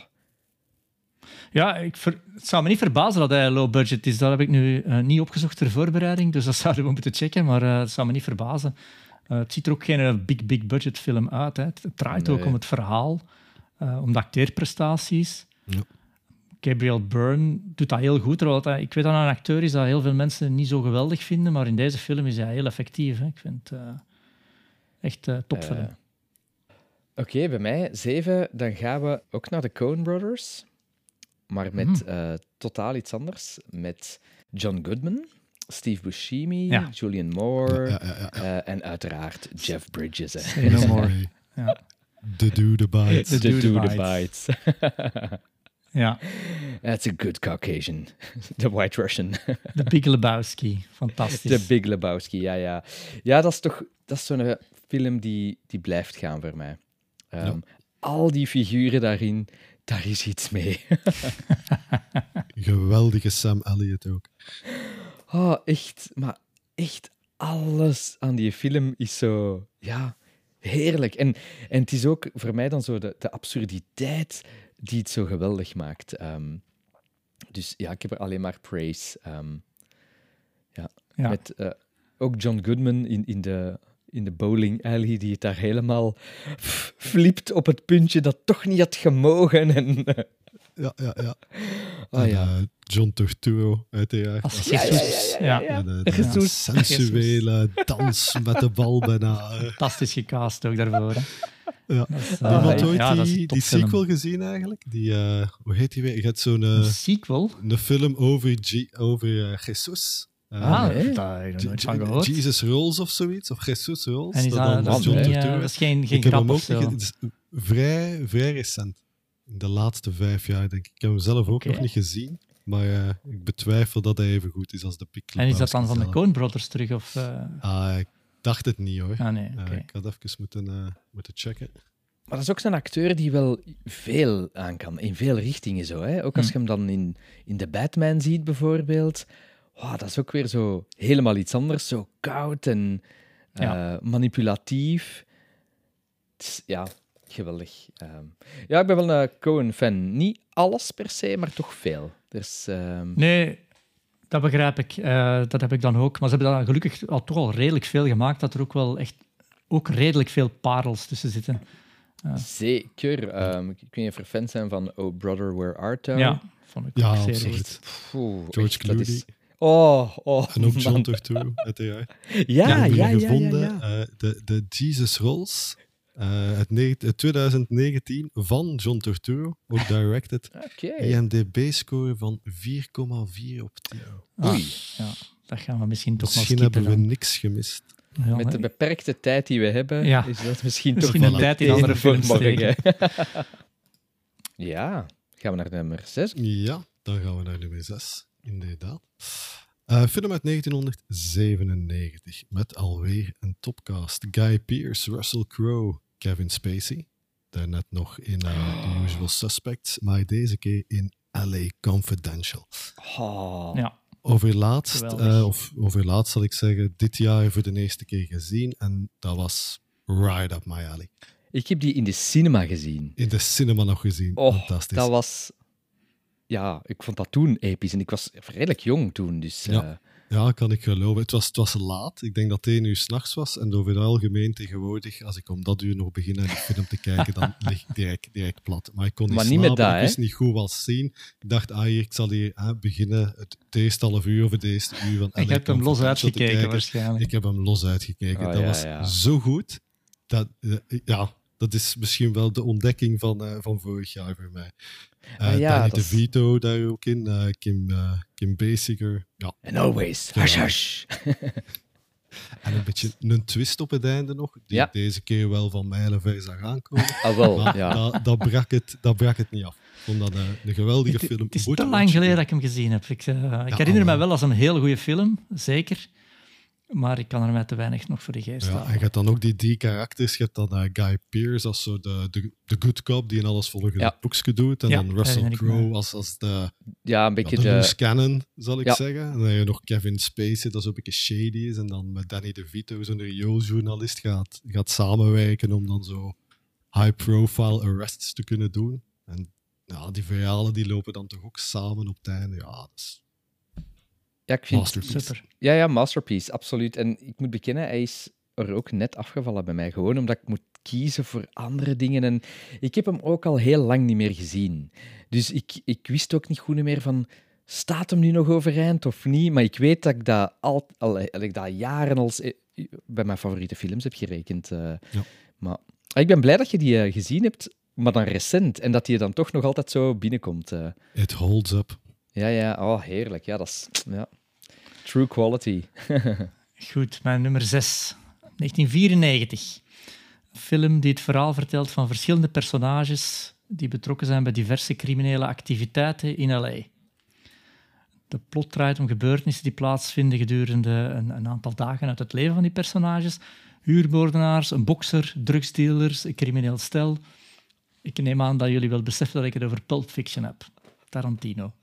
Ja, ik ver... het zou me niet verbazen dat hij low budget is. Dat heb ik nu uh, niet opgezocht ter voorbereiding, dus dat zouden we moeten checken. Maar uh, het zou me niet verbazen. Uh, het ziet er ook geen uh, big, big budget film uit. Hè. Het draait Nee. ook om het verhaal, uh, om de acteerprestaties. Ja. Gabriel Byrne doet dat heel goed. Terwijl hij, ik weet dat hij een acteur is dat heel veel mensen niet zo geweldig vinden, maar in deze film is hij heel effectief. Hè. Ik vind het uh, echt uh, topfilm. Uh, Oké, bij mij zeven. Dan gaan we ook naar de Coen Brothers. Maar met Mm. uh, totaal iets anders. Met John Goodman, Steve Buscemi, Ja. Julianne Moore Ja, ja, ja, ja. uh, en uiteraard Jeff Bridges. Hè. Say no more. Nee. Ja. De Dude Bites. De De Dude Dude Bites. Bites. Ja, That's a good Caucasian. The White Russian. The Big Lebowski. Fantastisch. The Big Lebowski, ja, ja. Ja, dat is toch dat is zo'n film die, die blijft gaan voor mij. Um, ja. Al die figuren daarin, daar is iets mee. Geweldige Sam Elliott ook. Oh, echt, maar echt alles aan die film is zo, ja, heerlijk. En, en het is ook voor mij dan zo de, de absurditeit die het zo geweldig maakt. Um, dus ja, ik heb er alleen maar praise. Um, ja. Ja. Met uh, ook John Goodman in, in, de, in de bowling alley, die het daar helemaal f- flipt op het puntje dat toch niet had gemogen. En, uh, Ja, ja, ja. oh, En, ja. uh, John Turturro, uiteraard. Als Ja, ja, Jesus. ja, ja, Ja, ja. De, de Jesus. sensuele dans met de bal bijna. uh. fantastisch gecast ook daarvoor. Hè. Ja. Dat is, Ah, Iemand ja. ooit ja, dat is die, een die topfilm. sequel gezien eigenlijk? Die, uh, hoe heet die weer? Je hebt zo'n uh, Een sequel? een film over, G- over uh, Jesus. Uh, Ah, nee. daar heb ik nog J- nooit J- van gehoord. Jesus Rolls of zoiets, of Jesus Rolls. En is dat dat, dan dat, John is, nee. ja, Turturro. dat is geen, geen Ik heb grap hem of ook zo. niet ge- het is vrij, vrij recent. In de laatste vijf jaar, denk ik. Ik heb hem zelf ook Oké. nog niet gezien. Maar uh, ik betwijfel dat hij even goed is als de Big En is dat dan van de zelf. Coen Brothers terug? Of, uh... Ah, ik dacht het niet hoor. Ah, nee, Uh, oké. ik had even moeten, uh, moeten checken. Maar dat is ook zo'n acteur die wel veel aan kan, in veel richtingen zo. Hè? Ook als Hm. je hem dan in, in de Batman ziet, bijvoorbeeld. Wow, dat is ook weer zo helemaal iets anders. Zo koud en uh, Ja. manipulatief. Het is, ja, geweldig. Um, ja, ik ben wel een Coen-fan. Niet alles per se, maar toch veel. Dus, um... Nee, dat begrijp ik. Uh, dat heb ik dan ook. Maar ze hebben dan gelukkig al toch al redelijk veel gemaakt, dat er ook wel echt ook redelijk veel parels tussen zitten. Uh, Zeker. Um, ik weet niet of er fans zijn van Oh Brother, Where Art Thou? ja, vond ik Ja, ook zeer absoluut. goed. Poeh, George echt, dat Clooney. is- Oh, oh. En ook John man. Turturro, uiteraard. Ja, Ik ja, heb ja, hier ja, gevonden ja. uh, de, de Jesus Rolls uh, uit, ne- uit twintig negentien van John Turturro, ook directed. Oké. I M D B-score van vier komma vier op tien. Ah, Oei. ja, dat gaan we misschien toch Misschien nog skippen. hebben we dan. niks gemist. Ja, Met de nee. beperkte tijd die we hebben, Ja. is dat misschien, Misschien toch een wel tijd in meteen andere voor films morgen. Ja, gaan we naar nummer zes. Ja, dan gaan we naar nummer zes, inderdaad. Uh, film uit negentien zevenennegentig, met alweer een topcast. Guy Pearce, Russell Crowe, Kevin Spacey. Daarnet nog in uh, The Usual Suspects, maar deze keer in L A Confidential. Oh. Ja, Overlaatst, Geweldig. uh, of overlaatst zal ik zeggen, dit jaar voor de eerste keer gezien. En dat was right up my alley. Ik heb die in de cinema gezien. In de cinema nog gezien. Oh, Fantastisch. dat was... Ja, ik vond dat toen episch. En ik was redelijk jong toen, dus... Ja. eh, Ja, kan ik geloven. Het was, het was laat. Ik denk dat het één uur s'nachts was. En over het algemeen tegenwoordig, als ik om dat uur nog begin naar die film te kijken, dan lig ik direct, direct plat. Maar ik kon niet Maar niet slapen. met dat, ik wist hè? niet goed wat zien. Ik dacht, ah, hier, ik zal hier ah, beginnen het, het eerste half uur of het eerste uur van en je L A hebt hem los Confidential te uitgekeken kijken. waarschijnlijk. Ik heb hem los uitgekeken. Oh, dat ja, was ja. zo goed. Dat, eh, ja, dat is misschien wel de ontdekking van, eh, van vorig jaar voor mij. Uh, Ah, ja, Danny dat is- DeVito daar ook in. uh, Kim, uh, Kim Basinger. Ja, And always, Ja. hush, hush. en een beetje een twist op het einde nog, die Ja. ik deze keer wel van mijlenver zag aankomen. Ah, wel, Maar ja. dat, dat, brak het, dat brak het niet af. Ik vond dat een, een geweldige Het, film. het is Moet te je lang watchen. geleden dat ik hem gezien heb. Ik, uh, ik Ja, herinner me maar- wel als een heel goede film, zeker. Maar ik kan er mij te weinig nog voor de geest Ja, en halen. je hebt dan ook die drie karakters. Je hebt dan uh, Guy Pearce als zo de, de, de good cop die in alles volgens Ja. het boekje doet. En Ja, dan Russell herinner ik me. Crowe als, als de, Ja, een ja, beetje de loose de... cannon, zal ik Ja. zeggen. En dan heb je nog Kevin Spacey, dat zo een beetje shady is. En dan met Danny DeVito, zo'n riooljournalist, gaat, gaat samenwerken om dan zo high-profile arrests te kunnen doen. En ja, die verhalen die lopen dan toch ook samen op het einde. Ja, dat is Ja, ik vind... masterpiece. Super. Ja, ja, masterpiece, absoluut. En ik moet bekennen, hij is er ook net afgevallen bij mij. Gewoon omdat ik moet kiezen voor andere dingen. En ik heb hem ook al heel lang niet meer gezien. Dus ik, ik wist ook niet goed meer van... Staat hem nu nog overeind of niet? Maar ik weet dat ik dat, al, al, dat ik dat jaren als eh, bij mijn favoriete films heb gerekend. eh. Ja. Maar ik ben blij dat je die eh, gezien hebt, maar dan recent. En dat die dan toch nog altijd zo binnenkomt. eh. It holds up. Ja, ja, oh, heerlijk. Ja, dat is... Ja. True quality. Goed, mijn nummer zes. negentien vierennegentig. Een film die het verhaal vertelt van verschillende personages die betrokken zijn bij diverse criminele activiteiten in L A. De plot draait om gebeurtenissen die plaatsvinden gedurende een, een aantal dagen uit het leven van die personages. Huurmoordenaars, een bokser, drugsdealers, een crimineel stel. Ik neem aan dat jullie wel beseffen dat ik het over Pulp Fiction heb. Tarantino.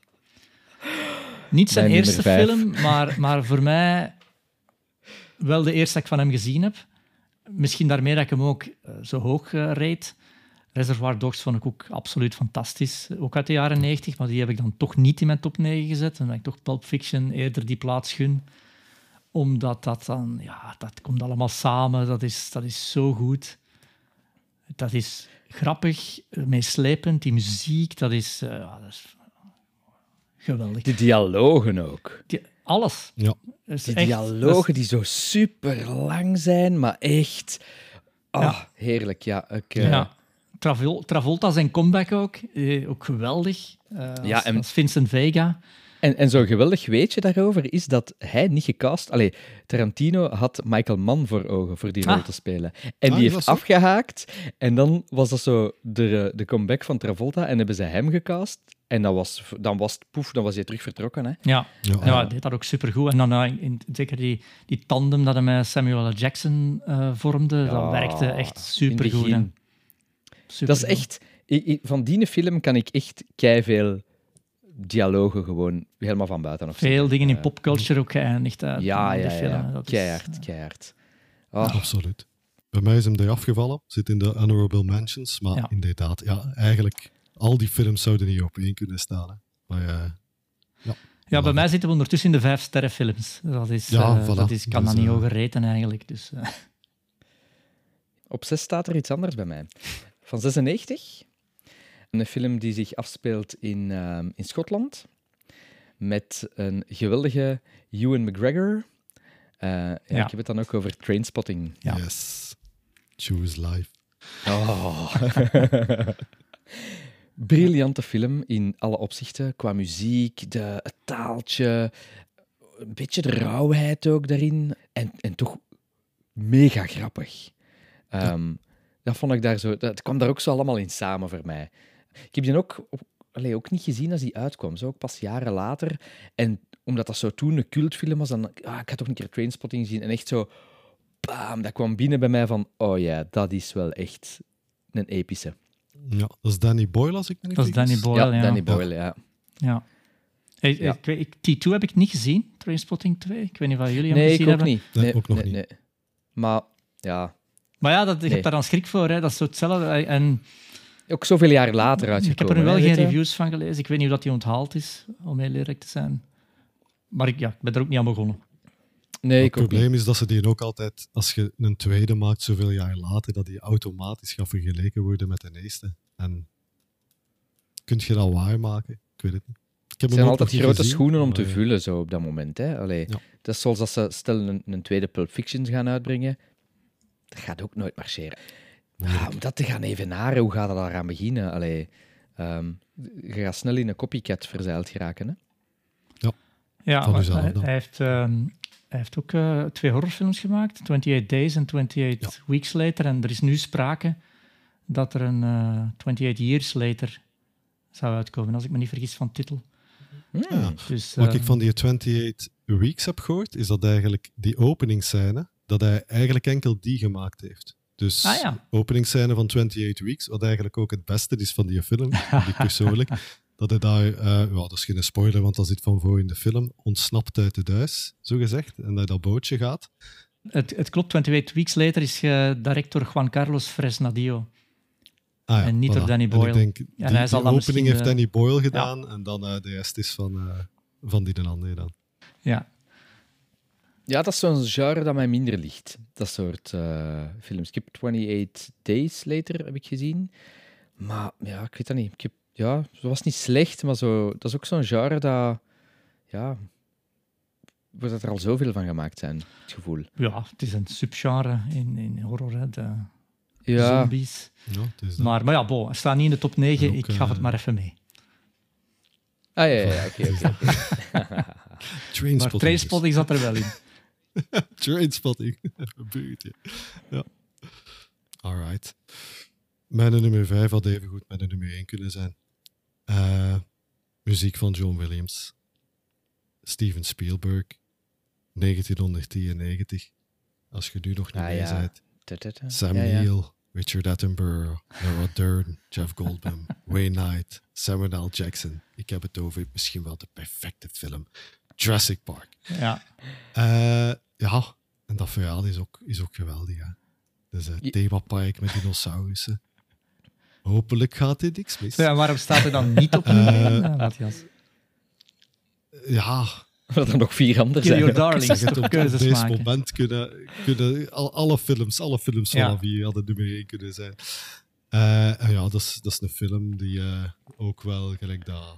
Niet zijn Mijn eerste nummer vijf. film, maar, maar voor mij wel de eerste dat ik van hem gezien heb. Misschien daarmee dat ik hem ook uh, zo hoog uh, rate. Reservoir Dogs vond ik ook absoluut fantastisch. Ook uit de jaren negentig, maar die heb ik dan toch niet in mijn top negen gezet. En dat ik toch Pulp Fiction eerder die plaats gun. Omdat dat dan... Ja, dat komt allemaal samen. Dat is, dat is zo goed. Dat is grappig, meeslepend. Die muziek, dat is... Uh, ja, dat is geweldig. Die dialogen ook. Die, alles. Ja. Is Die echt- dialogen dat is- die zo super lang zijn, maar echt... Oh, Ja. heerlijk. Ja, ik, uh, Ja. Travol- Travolta zijn comeback ook. Eh, ook geweldig. Uh, als, Ja, en- als Vincent Vega. En, en zo'n geweldig weetje daarover is dat hij niet gecast... Allee, Tarantino had Michael Mann voor ogen voor die rol Ah. te spelen. En Ah, die is heeft dat zo? afgehaakt. En dan was dat zo de, de comeback van Travolta. En hebben ze hem gecast. En dan was, dan was het poef, dan was hij terug vertrokken. Hè. Ja, Ja. ja hij deed dat ook supergoed. En dan uh, in, in- zeker die, die tandem dat hij met Samuel L. Jackson uh, vormde, dat Ja, werkte echt in het supergoed. hè. begin. Dat is Supergoed. echt... i- i- Van die film kan ik echt keiveel dialogen gewoon helemaal van buiten of Veel dingen in Eh, popculture ook geëindigd uit Ja, in ja, de ja. film. ja. Dat is, Keihard, uh, keihard. Oh, Absoluut. Bij mij is hem eraf gevallen. Zit in de honorable mentions. Maar Ja. inderdaad, ja, eigenlijk al die films zouden niet op één kunnen staan. Hè. Maar eh, Ja, bij mij zitten we ondertussen in de vijf sterrenfilms. Dat is, Ja, uh, voilà. dat is, kan Dus, dat niet uh, hoger reten eigenlijk. Dus, uh, Op zes staat er iets anders bij mij. Van zesennegentig. Een film die zich afspeelt in, ehm, in Schotland. Met een geweldige Ewan McGregor. Eh, ja, Ja. Ik heb het dan ook over Trainspotting. Ja. yes. Choose life. Oh. Briljante film in alle opzichten. Qua muziek, de, het taaltje, een beetje de rauwheid ook daarin. En, en toch mega grappig. Ehm, Dat vond ik daar zo... Dat kwam daar ook zo allemaal in samen voor mij. Ik heb die ook, op, allee, ook niet gezien als die uitkwam. Zo ook pas jaren later. En omdat dat zo toen een cultfilm was, dan... Ah, ik had toch een keer Trainspotting gezien. En echt zo... Bam, dat kwam binnen bij mij van... Oh ja, dat is wel echt een epische. Ja, dat is Danny Boyle, als ik me niet dat is Danny vergis. Boyle. ja, Ja, Danny Boyle, ja. Ja. Ik, Ja. ik, weet- ik, T twee heb ik niet gezien, Trainspotting twee. Ik weet niet of jullie hem Nee, gezien ik ook hebben. niet. Nee, ook nog niet. Maar ja, Maar ja, dat, je Nee. hebt daar dan schrik voor. Hè. Dat is zo hetzelfde. En ook zoveel jaar later uitgekomen. ik heb er nu wel hè, geen weet je? reviews van gelezen. Ik weet niet of dat die onthaald is, om heel eerlijk te zijn. Maar ik, ja, ik ben er ook niet aan begonnen. Nee, Het ik ook niet. probleem is dat ze die ook altijd, als je een tweede maakt zoveel jaar later, dat die automatisch gaat vergeleken worden met de eerste. En kun je dat waarmaken? Ik weet het niet. Ik heb Het hem zijn ook altijd nog niet grote gezien, schoenen om te maar, vullen zo op dat moment. Hè? Allee, Ja. Dat is zoals als ze stel een, een tweede Pulp Fiction gaan uitbrengen. Dat gaat ook nooit marcheren. Ah, om dat te gaan evenaren, hoe gaat dat daaraan beginnen? Allee, ehm, je gaat snel in een copycat verzeild geraken. Hè? Ja, Van maar uzelf hij, dan. hij heeft, ehm, hij heeft ook eh, twee horrorfilms gemaakt, twenty-eight Days en twenty-eight Weeks Later. En er is nu sprake dat er een eh, twenty-eight Years Later zou uitkomen, als ik me niet vergis van titel. Ja. Dus, Wat eh, ik van die twenty-eight Weeks heb gehoord, is dat eigenlijk die openingsscène, dat hij eigenlijk enkel die gemaakt heeft. Dus Ah, ja. openingsscène van twenty-eight Weeks, wat eigenlijk ook het beste is van die film, vind ik persoonlijk, dat hij daar, eh, ja, dat is geen spoiler, want dat zit van voor in de film, ontsnapt uit de duis, zo gezegd, en dat hij dat bootje gaat. het, het klopt, twenty-eight Weeks Later is gedirect door Juan Carlos Fresnadillo. Ah, ja, En niet door voilà. Danny En Boyle. ik denk, Ja, die, en hij zal die dan opening misschien heeft de- Danny Boyle gedaan, en dan eh, de rest is van, eh, van die de andere dan. Ja. Ja, dat is zo'n genre dat mij minder ligt. Dat soort eh, films. Ik heb twenty-eight Days Later heb ik gezien. Maar ja, ik weet dat niet. Ik heb, ja, het was niet slecht, maar zo, dat is ook zo'n genre dat... Ja, waar dat er al zoveel van gemaakt zijn, het gevoel. ja, het is een subgenre in, in horror, hè, de Ja, zombies. Ja, het is dat. Maar, maar ja, bon, hij staat niet in de top negen, En ook, ik gaf eh, het maar even mee. ah, ja, ja, ja, oké, oké. oké. Maar Trainspotting. Trainspotting zat er wel in. Trainspotting. Een buurtje. Ja. Alright. mijn nummer vijf had even goed mijn nummer één kunnen zijn. Uh, muziek van John Williams. Steven Spielberg. negentienhonderddrieënnegentig. Als je nu nog niet Ah, mee ja. bent. Ta, ta, ta. Sam Ja, ja. Neill, Richard Attenborough, Laura Dern, Jeff Goldblum, Wayne Knight, Samuel L. Jackson. Ik heb het over misschien wel de perfecte film. Jurassic Park. Ja. Uh, ja, en dat verhaal is ook, is ook geweldig. Hè? Dus een Je- themapark met dinosaurussen. Hopelijk gaat dit niks mis. Ja, waarom staat er dan niet op een Eh, uh, Matthias? Ja, Dat er nog vier anderen Kill zijn. your ik darlings, zeg het, toch op, op keuzes deze maken. moment kunnen, kunnen al, alle films, alle films Ja. vanaf hier hadden nummer één kunnen zijn. Uh, en ja, dat is, dat is een film die uh, ook wel gelijk dat.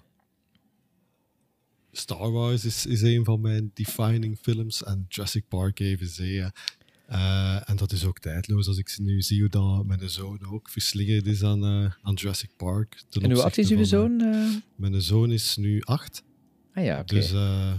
Star Wars is, is een van mijn defining films en Jurassic Park evenzeer. Uh, en dat is ook tijdloos als ik nu zie hoe dat mijn zoon ook verslingerd is aan, uh, aan Jurassic Park. ten En hoe oud is opzichte uw van, zoon? uh, eh? Mijn zoon is nu acht. Ah ja, oké. Dus uh,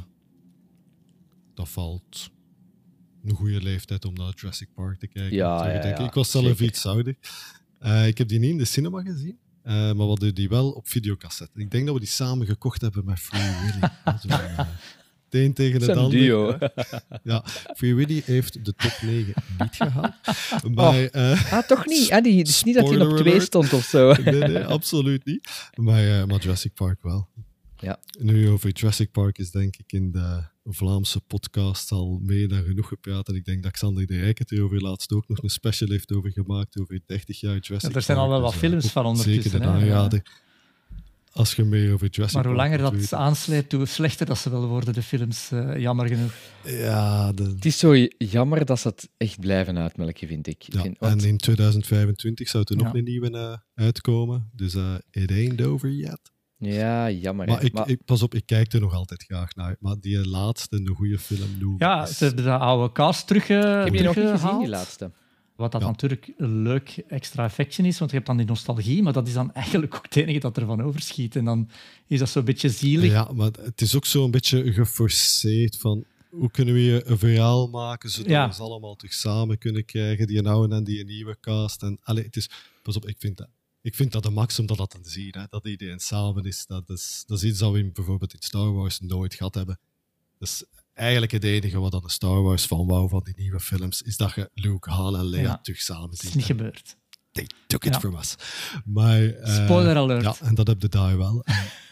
dat valt een goede leeftijd om naar Jurassic Park te kijken. Ja, zou ik ja, denken. ja, ik was zelf zeker. iets ouder. Uh, ik heb die niet in de cinema gezien, uh, maar we hadden die wel op videocassette. Ik denk dat we die samen gekocht hebben met Free Willy. Zo, uh, het een tegen Dat het is een ander. duo. Ja, Free Willy heeft de top negen niet gehaald. Maar, uh, Ah, toch niet? Ah, die, het is niet dat hij op Spoiler twee alert. stond of zo. nee, nee, absoluut niet. Maar, uh, maar Jurassic Park wel. Ja. Nu over Jurassic Park is denk ik in de Vlaamse podcast al meer dan genoeg gepraat. En ik denk dat Xander de Rijken er over laatst ook nog een special heeft over gemaakt over dertig jaar Jurassic Park. Ja, er zijn al wel wat Dus, films ook van ondertussen, Zeker een hè. aanrader. Als je meer over Jurassic Maar hoe Park langer wilt dat weten. aansleept, hoe slechter dat ze wel worden, de films. Uh, jammer genoeg. Ja, de, Het is zo jammer dat ze het echt blijven uitmelken, vind ik. ja. Vind- want- En in tweeduizend vijfentwintig zou er nog Ja. een nieuwe uh, uitkomen. Dus uh, it ain't over yet. ja, jammer. Maar, hè. ik, Maar- ik, pas op, ik kijk er nog altijd graag naar. Maar die laatste, een goede film, Lou, Ja, is- ze hebben de oude cast terug, uh, ik heb die nog niet gezien, teruggehaald. die laatste. Wat dat Ja. natuurlijk een leuk extra effectje is, want je hebt dan die nostalgie, maar dat is dan eigenlijk ook het enige dat ervan overschiet. En dan is dat zo'n beetje zielig. Ja, maar het is ook zo een beetje geforceerd van hoe kunnen we hier een verhaal maken zodat Ja. we ze allemaal terug samen kunnen krijgen, die oude en die nieuwe cast. En, allee, het is, pas op, ik vind dat, ik vind dat de max om dat te zien, hè, dat iedereen samen is. Dat is, dat is iets dat we in, bijvoorbeeld in Star Wars nooit gehad hebben. Dus eigenlijk het enige wat aan de Star Wars van wou van die nieuwe films, is dat je Luke, Han en Leia Ja. terug samen Het is ziet. niet En gebeurd. They took it Ja. from us. Maar, eh, Spoiler alert. Ja, en dat heb je daar wel.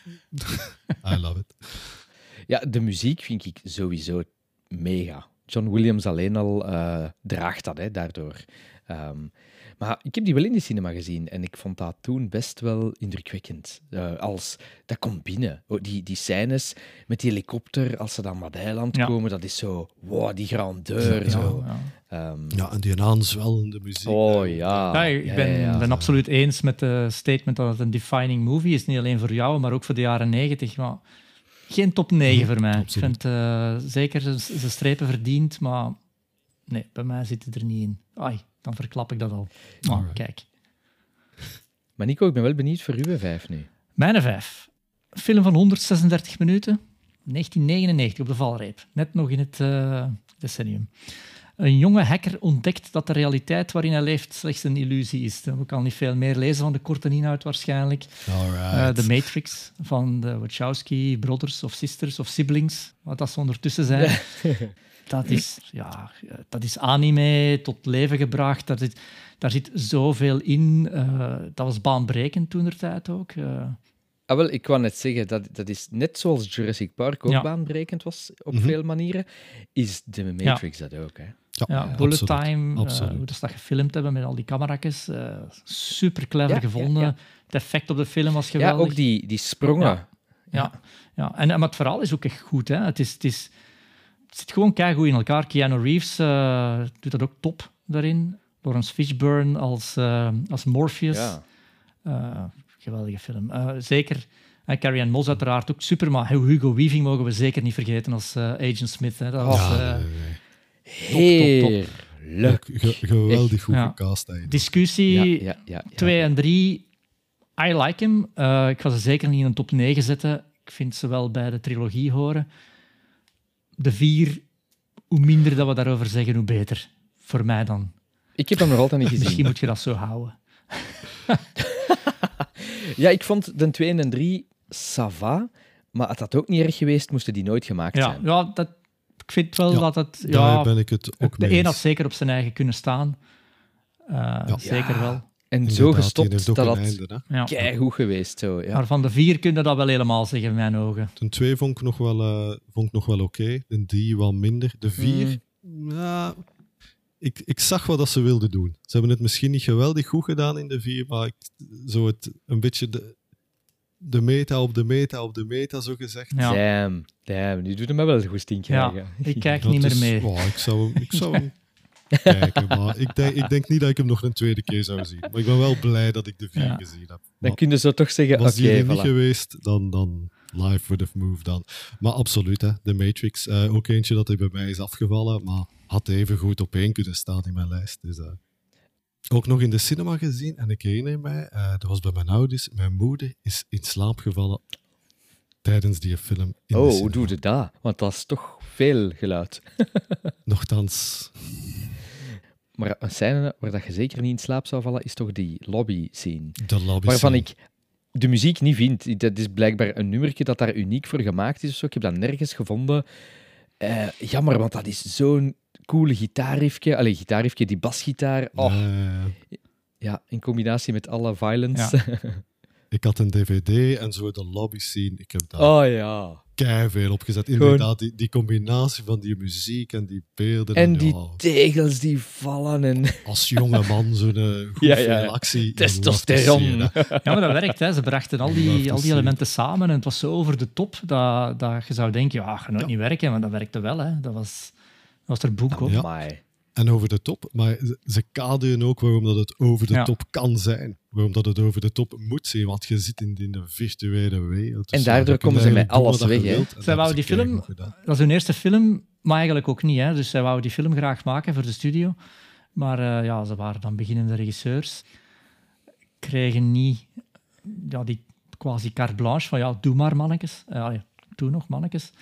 I love it. Ja, de muziek vind ik sowieso mega. John Williams alleen al eh, draagt dat, hè, daardoor. Ehm, maar ik heb die wel in de cinema gezien en ik vond dat toen best wel indrukwekkend. Eh, als, dat komt binnen. Oh, die, die scènes met die helikopter, als ze dan Madeiland Ja. komen, dat is zo, wow, die grandeur. Ja, zo. ja. Ehm, Ja, en die aanzwellende muziek. oh eh, ja. Ja, ik Ja, ben, ja, ja. ben absoluut eens met het statement dat het een defining movie is. Niet alleen voor jou, maar ook voor de jaren negentig. Maar geen top negen voor mij. absoluut. Ik vind uh, zeker ze ze strepen verdiend, maar nee, bij mij zit het er niet in. Ai, dan verklap ik dat al. Maar Alright. kijk. Maar Nico, ik ben wel benieuwd voor uw vijf nu. Mijn vijf. Een film van honderdzesendertig minuten. negentien negenennegentig op de valreep. Net nog in het uh, decennium. Een jonge hacker ontdekt dat de realiteit waarin hij leeft slechts een illusie is. We kan niet veel meer lezen van de korte inhoud waarschijnlijk. Alright. Uh, de Matrix van de Wachowski brothers of sisters of siblings, wat dat ze ondertussen zijn. Dat is, ja, dat is anime tot leven gebracht. Daar zit, daar zit zoveel in. Uh, dat was baanbrekend toentertijd ook. Uh, Ah, wel, ik wou net zeggen, dat, dat is net zoals Jurassic Park ook Ja. baanbrekend was op Mhm. veel manieren, is de Matrix dat ook. Hè? Ja, ja, bullet absoluut. time, uh, Absoluut. hoe dat ze dat gefilmd hebben met al die camerakjes. Uh, super clever Ja, gevonden. ja, ja. Het effect op de film was Ja, geweldig. ook die, die sprongen. Ja. Ja, ja. En, maar het verhaal is ook echt goed. Hè. Het, is, het, is, het zit gewoon keigoed in elkaar. Keanu Reeves uh, doet dat ook top daarin. Lawrence Fishburne als, uh, als Morpheus. Ja. Uh, geweldige film. Uh, zeker. En Carrie Ann Moss uiteraard ook super. Maar Hugo Weaving mogen we zeker niet vergeten als uh, Agent Smith. Hè. Dat was, Ja, uh, nee, nee, nee. top, top, top. Heerlijk. Ook ge- geweldig goed Ja. gecast. eigenlijk. Discussie Ja, ja, ja, ja. twee en drie. I like him. Uh, ik ga ze zeker niet in een top negen zetten. Ik vind ze wel bij de trilogie horen. De vier, hoe minder dat we daarover zeggen, hoe beter. Voor mij dan. Ik heb hem nog altijd niet gezien. Misschien moet je dat zo houden. Ja, ik vond de twee en drie ça va, maar had dat ook niet erg geweest, moesten die nooit gemaakt Ja, zijn. ja dat, ik vind wel Ja, dat het... Daar Ja, ben ik het ook de mee een had eens. zeker op zijn eigen kunnen staan. Uh, Zeker Ja. wel. En Inderdaad, zo die gestopt heeft ook dat een had einde, hè. Ja. keigoed geweest. Zo, ja. Maar van de vier kun je dat wel helemaal zeggen, in mijn ogen. Ten twee vond ik nog wel, uh, vond ik nog wel oké. Okay. De drie wel minder. De vier, Mm. ja, ik, ik zag wat dat ze wilden doen. Ze hebben het misschien niet geweldig goed gedaan in de vier, maar ik, zo het, een beetje de, de meta op de meta op de meta, zo gezegd. Ja. Damn, damn, nu doet het me wel een goed stink Ja, krijgen. ik kijk Dat niet meer is- mee. oh, ik zou hem, ik zou hem kijken, maar ik denk, ik denk niet dat ik hem nog een tweede keer zou zien. Maar ik ben wel blij dat ik de vier Ja. gezien heb. Dan Maar kun je zo toch zeggen, oké, was die er voilà. niet geweest, dan, dan life would have moved on. Maar absoluut, hè, de Matrix. Uh, ook eentje dat er bij mij is afgevallen, maar had even goed op één kunnen staan in mijn lijst. Dus, uh, ook nog in de cinema gezien, en ik herinner mij, uh, dat was bij mijn ouders, mijn moeder is in slaap gevallen tijdens die film in de Oh, hoe cinema. doe je dat? Want dat is toch veel geluid. Nochtans, Maar een scène waar dat je zeker niet in slaap zou vallen, is toch die lobby-scene. de lobby Waarvan scene. ik de muziek niet vind. Dat is blijkbaar een nummertje dat daar uniek voor gemaakt is of zo. Ik heb dat nergens gevonden. Eh, jammer, want dat is zo'n coole gitaarriffje. Allee, gitaarriffje, die basgitaar. Oh, Uh, ja, in combinatie met alle violence. ik had een dvd en zo de lobby scene. Ik heb daar Oh ja. keiveel opgezet. Gewoon- Inderdaad, die, die combinatie van die muziek en die beelden. En die ja, tegels die vallen en als jonge man zo'n uh, goed Ja, ja, ja. veel actie. testosteron. Je love to see it, hè. Ja, maar dat werkt. Hè. Ze brachten al Love die, to al die see. elementen samen en het was zo over de top dat, dat je zou denken, ja, gaat nooit niet werken, maar dat werkte wel. Hè. Dat was, dat was er boek op. Ja. Amai. En over de top. Maar ze, ze kaderen ook waarom dat het over de Ja. top kan zijn. Waarom dat het over de top moet zijn. Want je zit in, in een virtuele wereld. Dus En ja, daardoor je kunt komen ze met eigenlijk doen alles wat je weg, hè. wilt. En Zij dat wouden is die film- keigoed gedaan. Dat is hun eerste film, maar eigenlijk ook niet. Hè. Dus zij wouden die film graag maken voor de studio. Maar uh, ja, ze waren dan beginnende regisseurs. Kregen niet ja, die quasi carte blanche van ja, doe maar mannetjes. Uh, allee, doe nog mannetjes.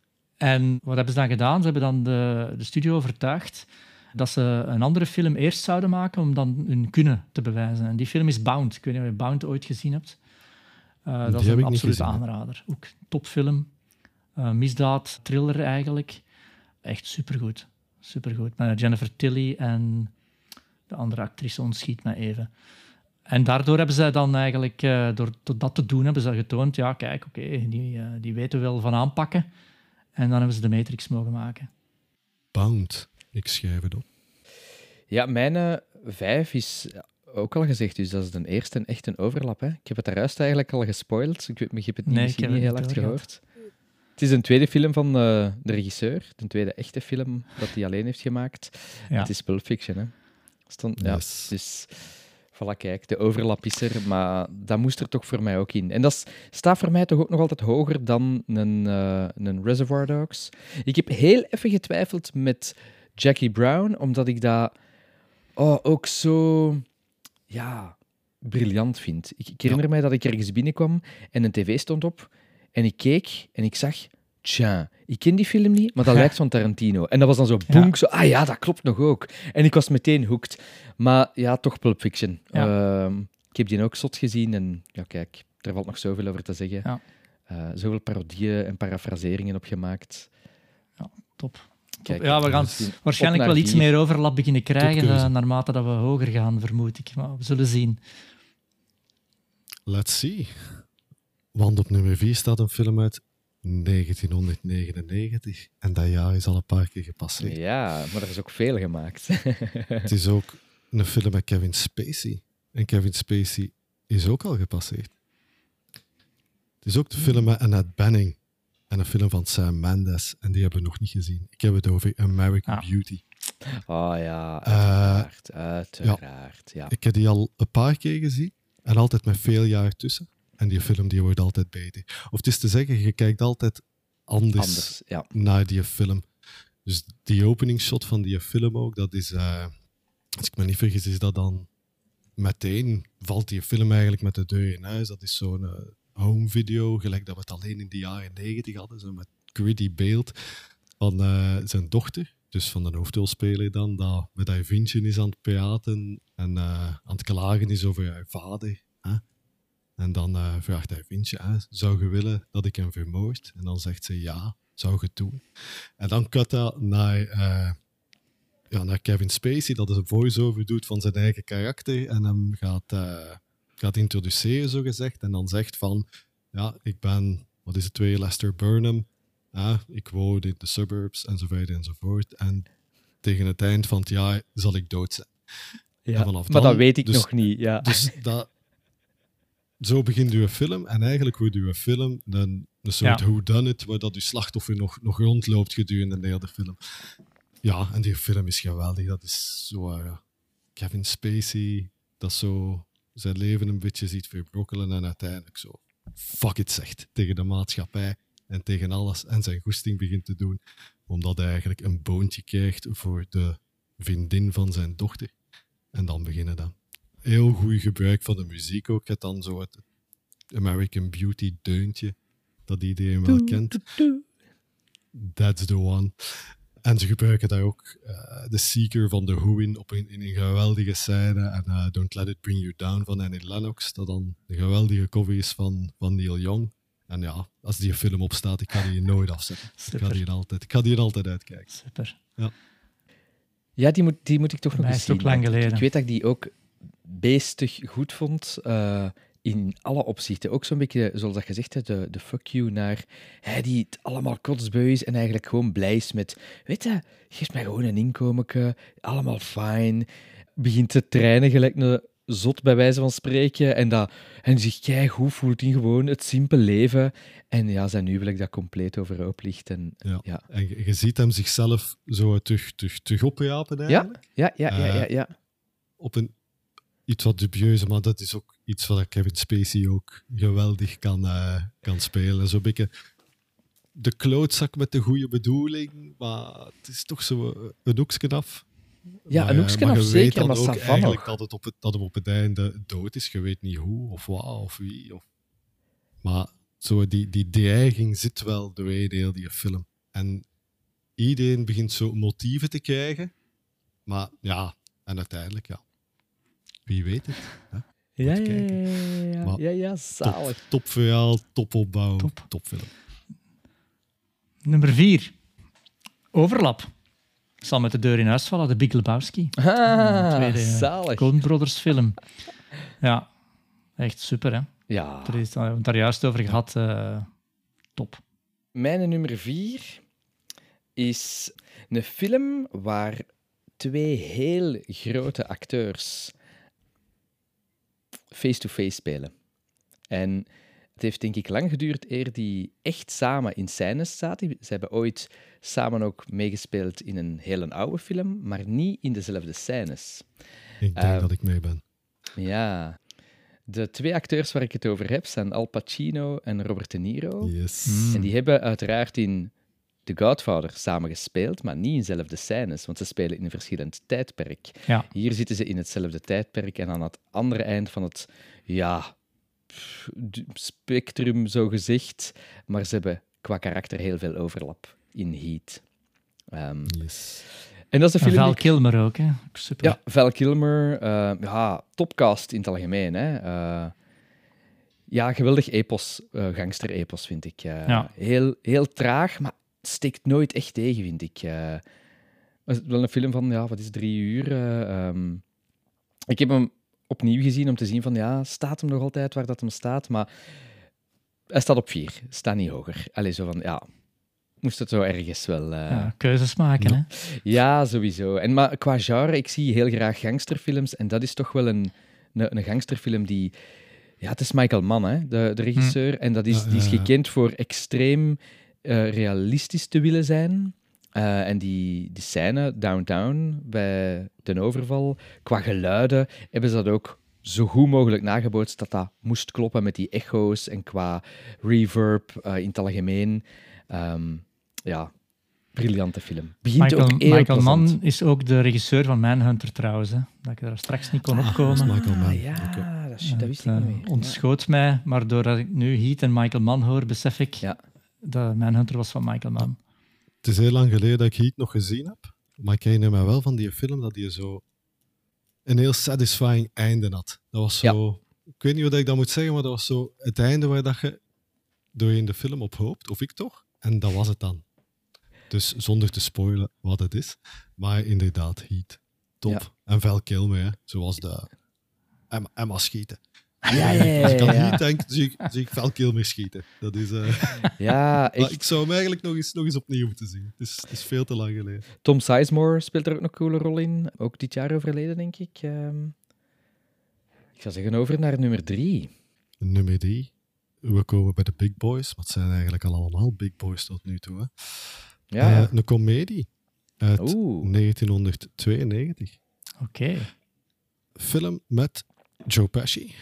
En wat hebben ze dan gedaan? Ze hebben dan de, de studio overtuigd dat ze een andere film eerst zouden maken om dan hun kunnen te bewijzen. En die film is Bound. Ik weet niet of je Bound ooit gezien hebt. Uh, Die dat is heb een ik niet absolute gezien, hè. aanrader. Ook topfilm. Uh, misdaad, thriller eigenlijk. Echt supergoed. Supergoed. Met Jennifer Tilly en de andere actrice ontschiet me even. En daardoor hebben zij dan eigenlijk, uh, door dat te doen, hebben ze getoond, ja, kijk, oké, okay, die, uh, die weten wel van aanpakken. En dan hebben ze de Matrix mogen maken. Bound. Ik schrijf het op. Ja, mijn uh, vijf is ook al gezegd, dus dat is de eerste en echt een overlap. Hè. Ik heb het daar juist eigenlijk al gespoild. Ik, weet, ik heb het niet, Nee, misschien ik heb niet het heel niet hard gehoord. Het is een tweede film van uh, de regisseur. De tweede echte film dat hij alleen heeft gemaakt. Ja. Het is Pulp Fiction. Hè. Stond, ja, Yes. dus voilà, kijk, de overlap is er, maar dat moest er toch voor mij ook in. En dat is, staat voor mij toch ook nog altijd hoger dan een, uh, een Reservoir Dogs. Ik heb heel even getwijfeld met Jackie Brown, omdat ik dat oh, ook zo ja, briljant vind. Ik, ik herinner Ja. mij dat ik ergens binnenkwam en een tv stond op en ik keek en ik zag, tja, ik ken die film niet, maar dat lijkt van Tarantino. En dat was dan zo boenk, zo, ah ja, dat klopt nog ook. En ik was meteen hooked. Maar ja, toch Pulp Fiction. Ja. Uh, ik heb die ook zot gezien en ja, kijk, er valt nog zoveel over te zeggen. Ja. Uh, zoveel parodieën en parafraseringen op gemaakt. Ja, top. Kijk, ja, we gaan misschien waarschijnlijk op naar wel iets vier. meer overlap beginnen krijgen Topkeuze. uh, naarmate dat we hoger gaan, vermoed ik. Maar we zullen zien. Let's see. Want op nummer vier staat een film uit negentienhonderdnegenennegentig. En dat jaar is al een paar keer gepasseerd. Ja, maar er is ook veel gemaakt. Het is ook een film met Kevin Spacey. En Kevin Spacey is ook al gepasseerd. Het is ook de film met Annette Bening. En een film van Sam Mendes. En die hebben we nog niet gezien. Ik heb het over American Ah. Beauty. Oh ja, Eh, uiteraard. uiteraard, ja. Ik heb die al een paar keer gezien. En altijd met veel jaar tussen. En die film die wordt altijd beter. Of het is te zeggen, je kijkt altijd anders, Anders, ja. naar die film. Dus die openingsshot van die film ook, dat is, uh, als ik me niet vergis, is dat dan meteen, valt die film eigenlijk met de deur in huis. Dat is zo'n uh, home video, gelijk dat we het alleen in de jaren negentig hadden, zo met gritty beeld van uh, zijn dochter, dus van de hoofdrolspeler dan, dat met dat vriendje is aan het praten en uh, aan het klagen is over haar vader. Hè? En dan uh, vraagt hij vriendje, hè, zou je willen dat ik hem vermoord? En dan zegt ze ja, zou je het doen? En dan cut dat naar, uh, ja, naar Kevin Spacey, dat is een voice-over doet van zijn eigen karakter en hem gaat, uh, gaat introduceren, zo gezegd. En dan zegt van, ja, ik ben, wat is het weer, Lester Burnham. Ja, ik woon in de suburbs, enzovoort enzovoort. En tegen het eind van het jaar zal ik dood zijn. Ja, dan, maar dat weet ik dus, nog niet. Ja. Dus dat, zo begint uw film. En eigenlijk wordt uw film een, een soort Ja. whodunit, waar dat uw slachtoffer nog, nog rondloopt gedurende de hele film. Ja, en die film is geweldig. Dat is zo... Uh, Kevin Spacey, dat zo zijn leven een beetje ziet verbrokkelen en uiteindelijk zo fuck it zegt tegen de maatschappij en tegen alles en zijn goesting begint te doen, omdat hij eigenlijk een boontje krijgt voor de vriendin van zijn dochter. En dan beginnen dan. Heel goed gebruik van de muziek ook. Het dan zo het American Beauty deuntje, dat iedereen wel kent. That's the one. En ze gebruiken daar ook uh, de Seeker van The Who in, op in, in een geweldige scène. En uh, Don't Let It Bring You Down van Annie Lennox, dat dan een geweldige cover is van, van Neil Young. En ja, als die film opstaat, ik ga die nooit afzetten. Ik ga die altijd, ik ga die altijd uitkijken. Super. Ja, Ja, die moet, die moet ik toch Voor nog mij eens is het ook zien. lang Ik- geleden. Ik weet dat ik die ook beestig goed vond. uh, in alle opzichten. Ook zo'n beetje, zoals dat gezegd hebt, de, de fuck you naar hij die het allemaal kotsbeu is en eigenlijk gewoon blij is met, weet je, geef mij gewoon een inkomenke, allemaal fijn. Begint te trainen gelijk een zot bij wijze van spreken en, dat, en zich keigoed voelt in gewoon het simpele leven. En ja, zijn huwelijk dat compleet overhoop ligt. En, ja. Ja. En je, je ziet hem zichzelf zo terug, terug, terug oprapen ja, eigenlijk. ja, ja, ja, ja, ja. Op een iets wat dubieuze, maar dat is ook iets wat Kevin Spacey ook geweldig kan, uh, kan spelen. Zo'n beetje de klootzak met de goede bedoeling, maar het is toch zo een hoekje af. Ja, Maar, een uh, hoekje maar af je zeker, weet dan maar ook ça va eigenlijk nog. dat het op het, dat het op het einde dood is. Je weet niet hoe of wat of wie. Of... Maar zo die, die dreiging zit wel doorheen de hele die film. En iedereen begint zo motieven te krijgen. Maar ja, en uiteindelijk, ja. Wie weet het. Hè? Ja, Moet ja, kijken. ja, ja, Maar ja, ja, zalig. Top, top verhaal, top opbouw, Top. topfilm. Nummer vier. Overlap. Ik zal met de deur in huis vallen. De Big Lebowski. Ah, tweede zalig. Coen Brothers film. Ja, echt super, hè. Ja. Er is we hebben het daar juist over gehad. Uh, top. Mijn nummer vier is een film waar twee heel grote acteurs face-to-face spelen. En het heeft denk ik lang geduurd eer die echt samen in scènes zaten. Ze hebben ooit samen ook meegespeeld in een hele oude film, maar niet in dezelfde scènes. Ik denk Uh, dat ik mee ben. Ja. De twee acteurs waar ik het over heb zijn Al Pacino en Robert De Niro. Yes. Mm. En die hebben uiteraard in The Godfather samen gespeeld, maar niet in dezelfde scènes, want ze spelen in een verschillend tijdperk. Ja. Hier zitten ze in hetzelfde tijdperk en aan het andere eind van het ja, pff, d- spectrum, zo gezegd. Maar ze hebben qua karakter heel veel overlap in Heat. Ehm, Yes. en dat is een En film Val die ik- Kilmer ook, hè. Ook super. ja, Val Kilmer, eh, ja, topcast in het algemeen. Hè. Eh, ja, geweldig epos, eh gangster-epos, vind ik. Eh, Ja. heel, heel traag, maar het steekt nooit echt tegen, vind ik. Eh, het is wel een film van, ja, wat is het, drie uur. eh, ehm. Ik heb hem opnieuw gezien om te zien van, ja, staat hem nog altijd waar dat hem staat, maar hij staat op vier, staat niet hoger. Allee, zo van, ja, moest het zo ergens wel... eh, Ja, keuzes maken, Ja. hè. ja, sowieso. En, maar qua genre, ik zie heel graag gangsterfilms. En dat is toch wel een, een, een gangsterfilm die... Ja, het is Michael Mann, hè, de, de regisseur. En dat is, Ja, die is ja, ja. gekend voor extreem eh, realistisch te willen zijn. Eh, en die, die scène downtown bij de overval, qua geluiden, hebben ze dat ook zo goed mogelijk nagebootst dat dat moest kloppen met die echo's en qua reverb eh, in het algemeen. Ehm, ja, briljante film. Begint Michael, ook heel Michael plezant. Mann is ook de regisseur van Manhunter, trouwens. Hè. Dat ik daar straks niet kon opkomen. dat is Michael Mann. Ah, ja, Oké. dat, is- dat wist ik Het, niet eh, meer. Ja. ontschoot mij, maar doordat ik nu Heat en Michael Mann hoor, besef ik Ja. dat Manhunter was van Michael Mann. Het is heel lang geleden dat ik Heat nog gezien heb. Maar ik herinner me wel van die film dat die zo een heel satisfying einde had. Dat was zo... Ik weet niet wat ik dat moet zeggen, maar dat was zo het einde waar dat je doorheen de film op hoopt, of ik toch? En dat was het dan. Dus zonder te spoilen wat het is. Maar inderdaad, Heat. Top. Ja. En Val Kilmer, hè. Zoals de Emma, Emma schieten. Ja, ja, ja. Als ik aan ja. Heat denk, zie ik, zie ik Val Kilmer schieten. Dat is... Uh... Ja, Maar echt. ik zou hem eigenlijk nog eens, nog eens opnieuw moeten zien. Het is, het is veel te lang geleden. Tom Sizemore speelt er ook nog een coole rol in. Ook dit jaar overleden, denk ik. Ehm, Ik ga zeggen over naar nummer drie. Nummer drie. We komen bij de big boys. Maar het zijn eigenlijk al allemaal big boys tot nu toe. Hè. Ja, ja. Uh, een comedie uit Oeh. negentien tweeënnegentig. Oké. Film met Joe Pesci.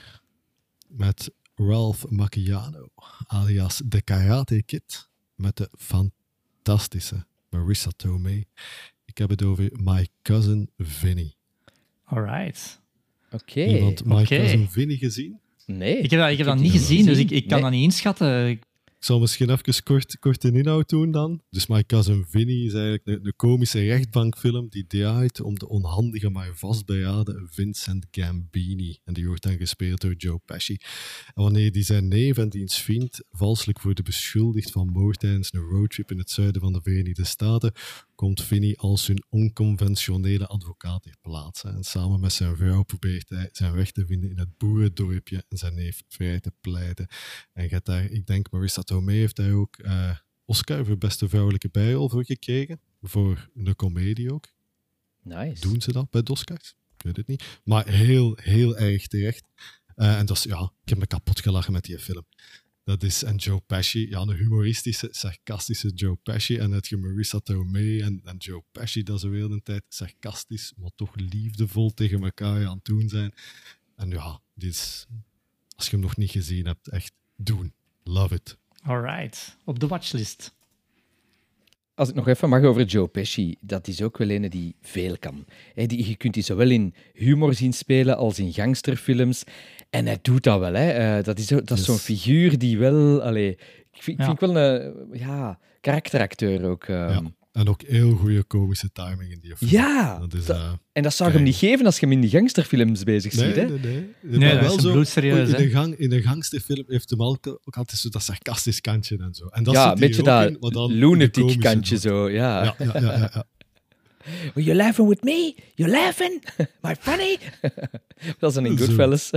Met Ralph Macchiano, alias de Karate Kid. Met de fantastische Marissa Tomei. Ik heb het over My Cousin Vinny. Alright. Oké. Iemand My Oké. Cousin Vinny gezien? Nee. Ik heb dat, ik heb dat die niet nog gezien, dus ik, ik kan Nee. dat niet inschatten. Ik- Ik zal misschien even kort, kort in inhoud doen dan. Dus My Cousin Vinny is eigenlijk een, een komische rechtbankfilm die draait om de onhandige maar vastberaden Vincent Gambini. En die wordt dan gespeeld door Joe Pesci. En wanneer die zijn neef en diens vriend valselijk worden beschuldigd van moord tijdens een roadtrip in het zuiden van de Verenigde Staten, komt Vinny als hun onconventionele advocaat ter plaatse. En samen met zijn vrouw probeert hij zijn weg te vinden in het boerendorpje en zijn neef vrij te pleiten. En je hebt daar, ik denk, Marissa Tomei heeft daar ook uh, Oscar voor beste vrouwelijke bijrol voor gekregen. Voor een comedie ook. Nice. Doen ze dat bij de Oscars? Ik weet het niet. Maar heel, heel erg terecht. Uh, en dat is, ja, ik heb me kapot gelachen met die film. Dat is, en Joe Pesci, ja, een humoristische, sarcastische Joe Pesci. En het je Marissa Tomei en, en Joe Pesci, dat ze heel de tijd sarcastisch, maar toch liefdevol tegen elkaar aan het doen zijn. En ja, dit is, als je hem nog niet gezien hebt, echt doen. Love it. Alright. Op de watchlist. Als ik nog even mag over Joe Pesci, dat is ook wel een die veel kan. He, die, je kunt die zowel in humor zien spelen als in gangsterfilms. En hij doet dat wel. Hè. Uh, dat is, zo, dat is Yes. zo'n figuur die wel... Allee, ik vind, ik Ja. vind wel een ja, karakteracteur ook. Um. Ja. En ook heel goede komische timing in die film. Ja, Dat is, dat- uh, En dat zou je hem niet geven als je hem in die gangsterfilms bezig nee, ziet. Hè? nee, nee. Nee, Maar dat wel is zo, bloedserieus, in, hè. een gang, in een gangsterfilm heeft hem ook, ook altijd zo dat sarcastisch kantje en zo. En dat Ja, zit een hier beetje ook dat in, maar dan in de lunatic komische kantje noot. zo. Ja. Ja, ja, ja, ja, ja. Well, you laughing with me? You laughing? My funny? Dat is een in Zo. Goodfellas.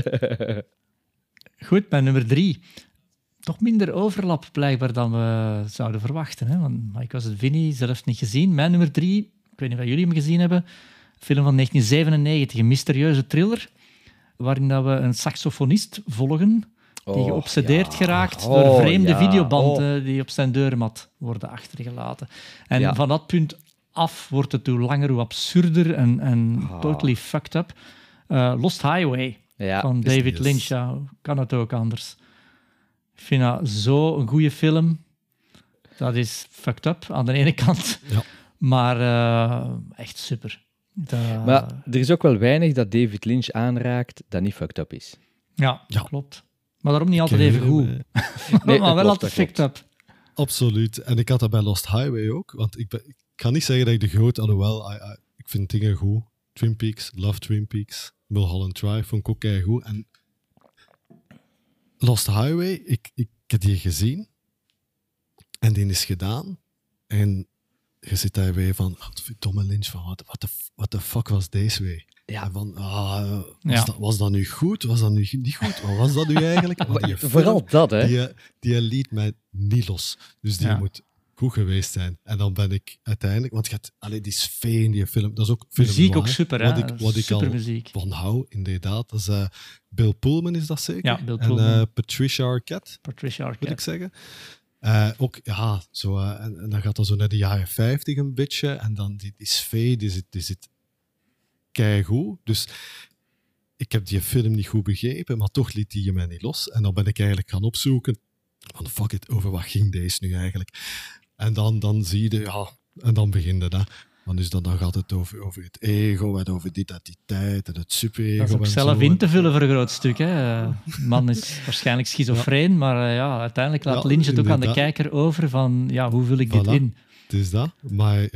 Goed, mijn nummer drie. Toch minder overlap blijkbaar dan we zouden verwachten. Hè? Want Mike was het Vinny, zelf niet gezien. Mijn nummer drie, ik weet niet of jullie hem gezien hebben, een film van negentien zevenennegentig, een mysterieuze thriller, waarin dat we een saxofonist volgen die Oh, geobsedeerd ja. geraakt Oh, door vreemde ja. videobanden die op zijn deurmat worden achtergelaten. En Ja. van dat punt af wordt het hoe langer, hoe absurder en, en Ah. totally fucked up. Uh, Lost Highway Ja, van is David die eens. Lynch. Ja, hoe kan het ook anders? Ik vind dat zo een goede film. Dat is fucked up aan de ene kant, Ja. maar uh, echt super. Dat, Maar er is ook wel weinig dat David Lynch aanraakt dat niet fucked up is. ja, Ja. klopt. Maar daarom niet altijd Ik even goed. herinner me- Nee, maar dat wel klopt, altijd dat fucked up. Absoluut. En ik had dat bij Lost Highway ook. Want ik, ben, ik kan niet zeggen dat ik de grote... Alhoewel, I, I, ik vind dingen goed. Twin Peaks, love Twin Peaks. Mulholland Drive vond ik ook kei goed. En Lost Highway, ik, ik heb die gezien. En die is gedaan. En je zit daar weer van... Godverdomme Lynch, van wat what the, what the fuck was deze weer? Ja. En van, ah, was, Ja. dat, was dat nu goed? Was dat nu niet goed? Wat was dat nu eigenlijk? Want die Vooral film, dat, hè? Die, die liet mij niet los. Dus die Ja. moet goed geweest zijn. En dan ben ik uiteindelijk... Want je hebt, allee, die sfeer in die film... Dat is ook film Muziek noir, ook super, hè? Wat ik, wat ik super al muziek. van hou, inderdaad. Dat is eh, Bill Pullman, is dat zeker? Ja, Bill En Pullman. eh, Patricia Arquette, Patricia moet ik Arquette. zeggen. Eh, ook, ja, zo, eh, en, en dan gaat dat zo naar de jaren vijftig een beetje. En dan die, die sfeer, die zit, die zit keigoed. Dus ik heb die film niet goed begrepen, maar toch liet die je mij niet los. En dan ben ik eigenlijk gaan opzoeken van fuck it, over wat ging deze nu eigenlijk? En dan, dan zie je, ja, en dan begint het. Hè. Dan, is dat, dan gaat het over, over het ego en over de identiteit en het superego. Dat is ook en zelf zo. in te vullen voor een groot stuk. Hè. De man is waarschijnlijk schizofreen, maar uh, ja, uiteindelijk laat Ja, Lynch het ook aan de inderdaad. kijker over van ja, hoe vul ik dit Voilà. in? Het is dat. Maar ja,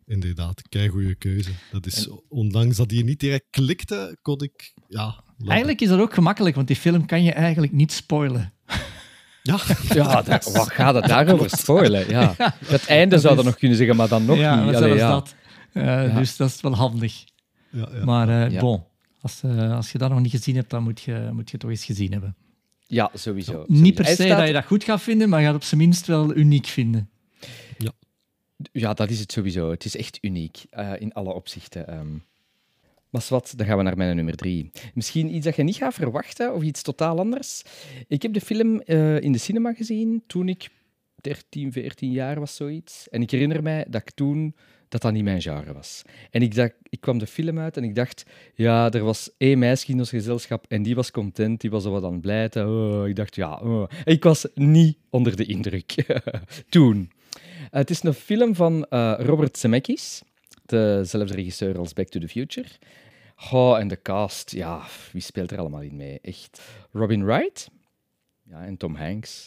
inderdaad. Keigoeie keuze. Dat is, en... Ondanks dat die niet direct klikte, kon ik... Ja, eigenlijk is dat ook gemakkelijk, want die film kan je eigenlijk niet spoilen. Ja, ja dat, wat gaat het daarover spoilen? Ja. Ja, het einde zou dat is... nog kunnen zeggen, maar dan nog ja, niet. Maar Allee, ja, dat. Uh, ja. Dus dat is wel handig. Ja, ja. Maar uh, ja. bon, als, uh, als je dat nog niet gezien hebt, dan moet je, moet je het toch eens gezien hebben. Ja, sowieso. sowieso. Niet per se staat... dat je dat goed gaat vinden, maar je gaat op zijn minst wel uniek vinden. Ja, ja dat is het sowieso. Het is echt uniek uh, in alle opzichten. Um... Maar wat, dan gaan we naar mijn nummer drie. Misschien iets dat je niet gaat verwachten, of iets totaal anders. Ik heb de film uh, in de cinema gezien toen ik dertien, veertien jaar was, zoiets. En ik herinner mij dat ik toen... dat dat niet mijn genre was. En ik, dacht, ik kwam de film uit en ik dacht... Ja, er was één meisje in ons gezelschap en die was content, die was zo wat aan het blijten. Oh, ik dacht, ja... Oh. Ik was niet onder de indruk. Toen. Uh, het is een film van uh, Robert Zemeckis, dezelfde regisseur als Back to the Future. Oh, en de cast, ja, wie speelt er allemaal in mee? Echt. Robin Wright. Ja, en Tom Hanks.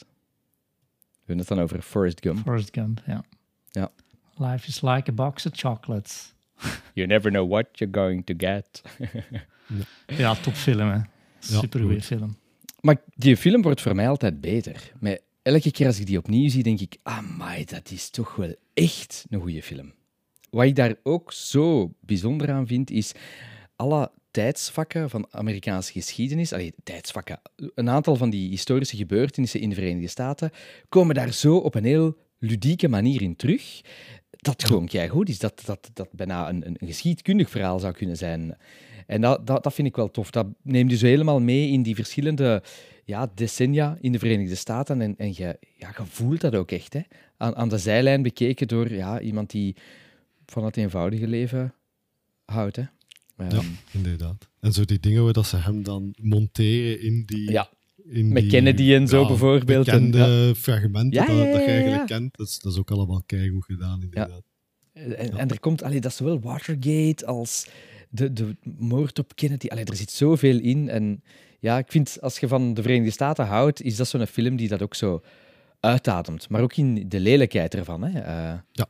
We hebben het dan over Forrest Gump. Forrest Gump, ja. Ja. Life is like a box of chocolates. You never know what you're going to get. Ja, topfilm, hè. Supergoeie ja, film. Maar die film wordt voor mij altijd beter. Maar elke keer als ik die opnieuw zie, denk ik... Amai, dat is toch wel echt een goede film. Wat ik daar ook zo bijzonder aan vind, is... alle tijdsvakken van Amerikaanse geschiedenis... Allee, tijdsvakken. Een aantal van die historische gebeurtenissen in de Verenigde Staten komen daar zo op een heel ludieke manier in terug... dat gewoon keigoed is. Dat, dat, dat bijna een, een geschiedkundig verhaal zou kunnen zijn. En dat, dat, dat vind ik wel tof. Dat neemt je zo helemaal mee in die verschillende ja, decennia in de Verenigde Staten. En, en je, ja, je voelt dat ook echt. Hè? Aan, aan de zijlijn bekeken door ja, iemand die van het eenvoudige leven houdt. Hè? Ja, um, inderdaad. En zo die dingen waar dat ze hem dan monteren in die... Ja. In met die, Kennedy en zo ja, bijvoorbeeld. Bekende ja. fragmenten ja, ja, ja, dat, dat je eigenlijk ja. kent. Dat is, dat is ook allemaal keigoed gedaan, inderdaad. Ja. En, ja. en er komt, allee, dat is zowel Watergate als de, de moord op Kennedy. Allee, er zit zoveel in. En ja, ik vind, als je van de Verenigde Staten houdt, is dat zo'n film die dat ook zo uitademt. Maar ook in de lelijkheid ervan. Hè. Uh, ja.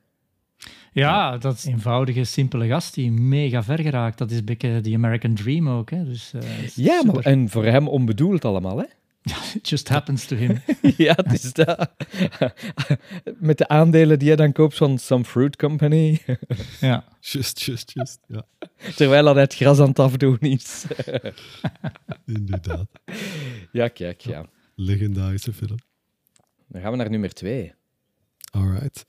Ja, dat is een eenvoudige, simpele gast die mega ver geraakt. Dat is een beetje de American Dream ook. Hè. Dus, uh, ja, maar, en voor hem onbedoeld allemaal, hè? It just happens to him. Ja, het is dat. Met de aandelen die hij dan koopt van Some Fruit Company. Ja. Just, just, just. Ja. Terwijl hij het gras aan het afdoen is. Inderdaad. Ja, kijk, ja. Legendarische film. Dan gaan we naar nummer twee. Alright.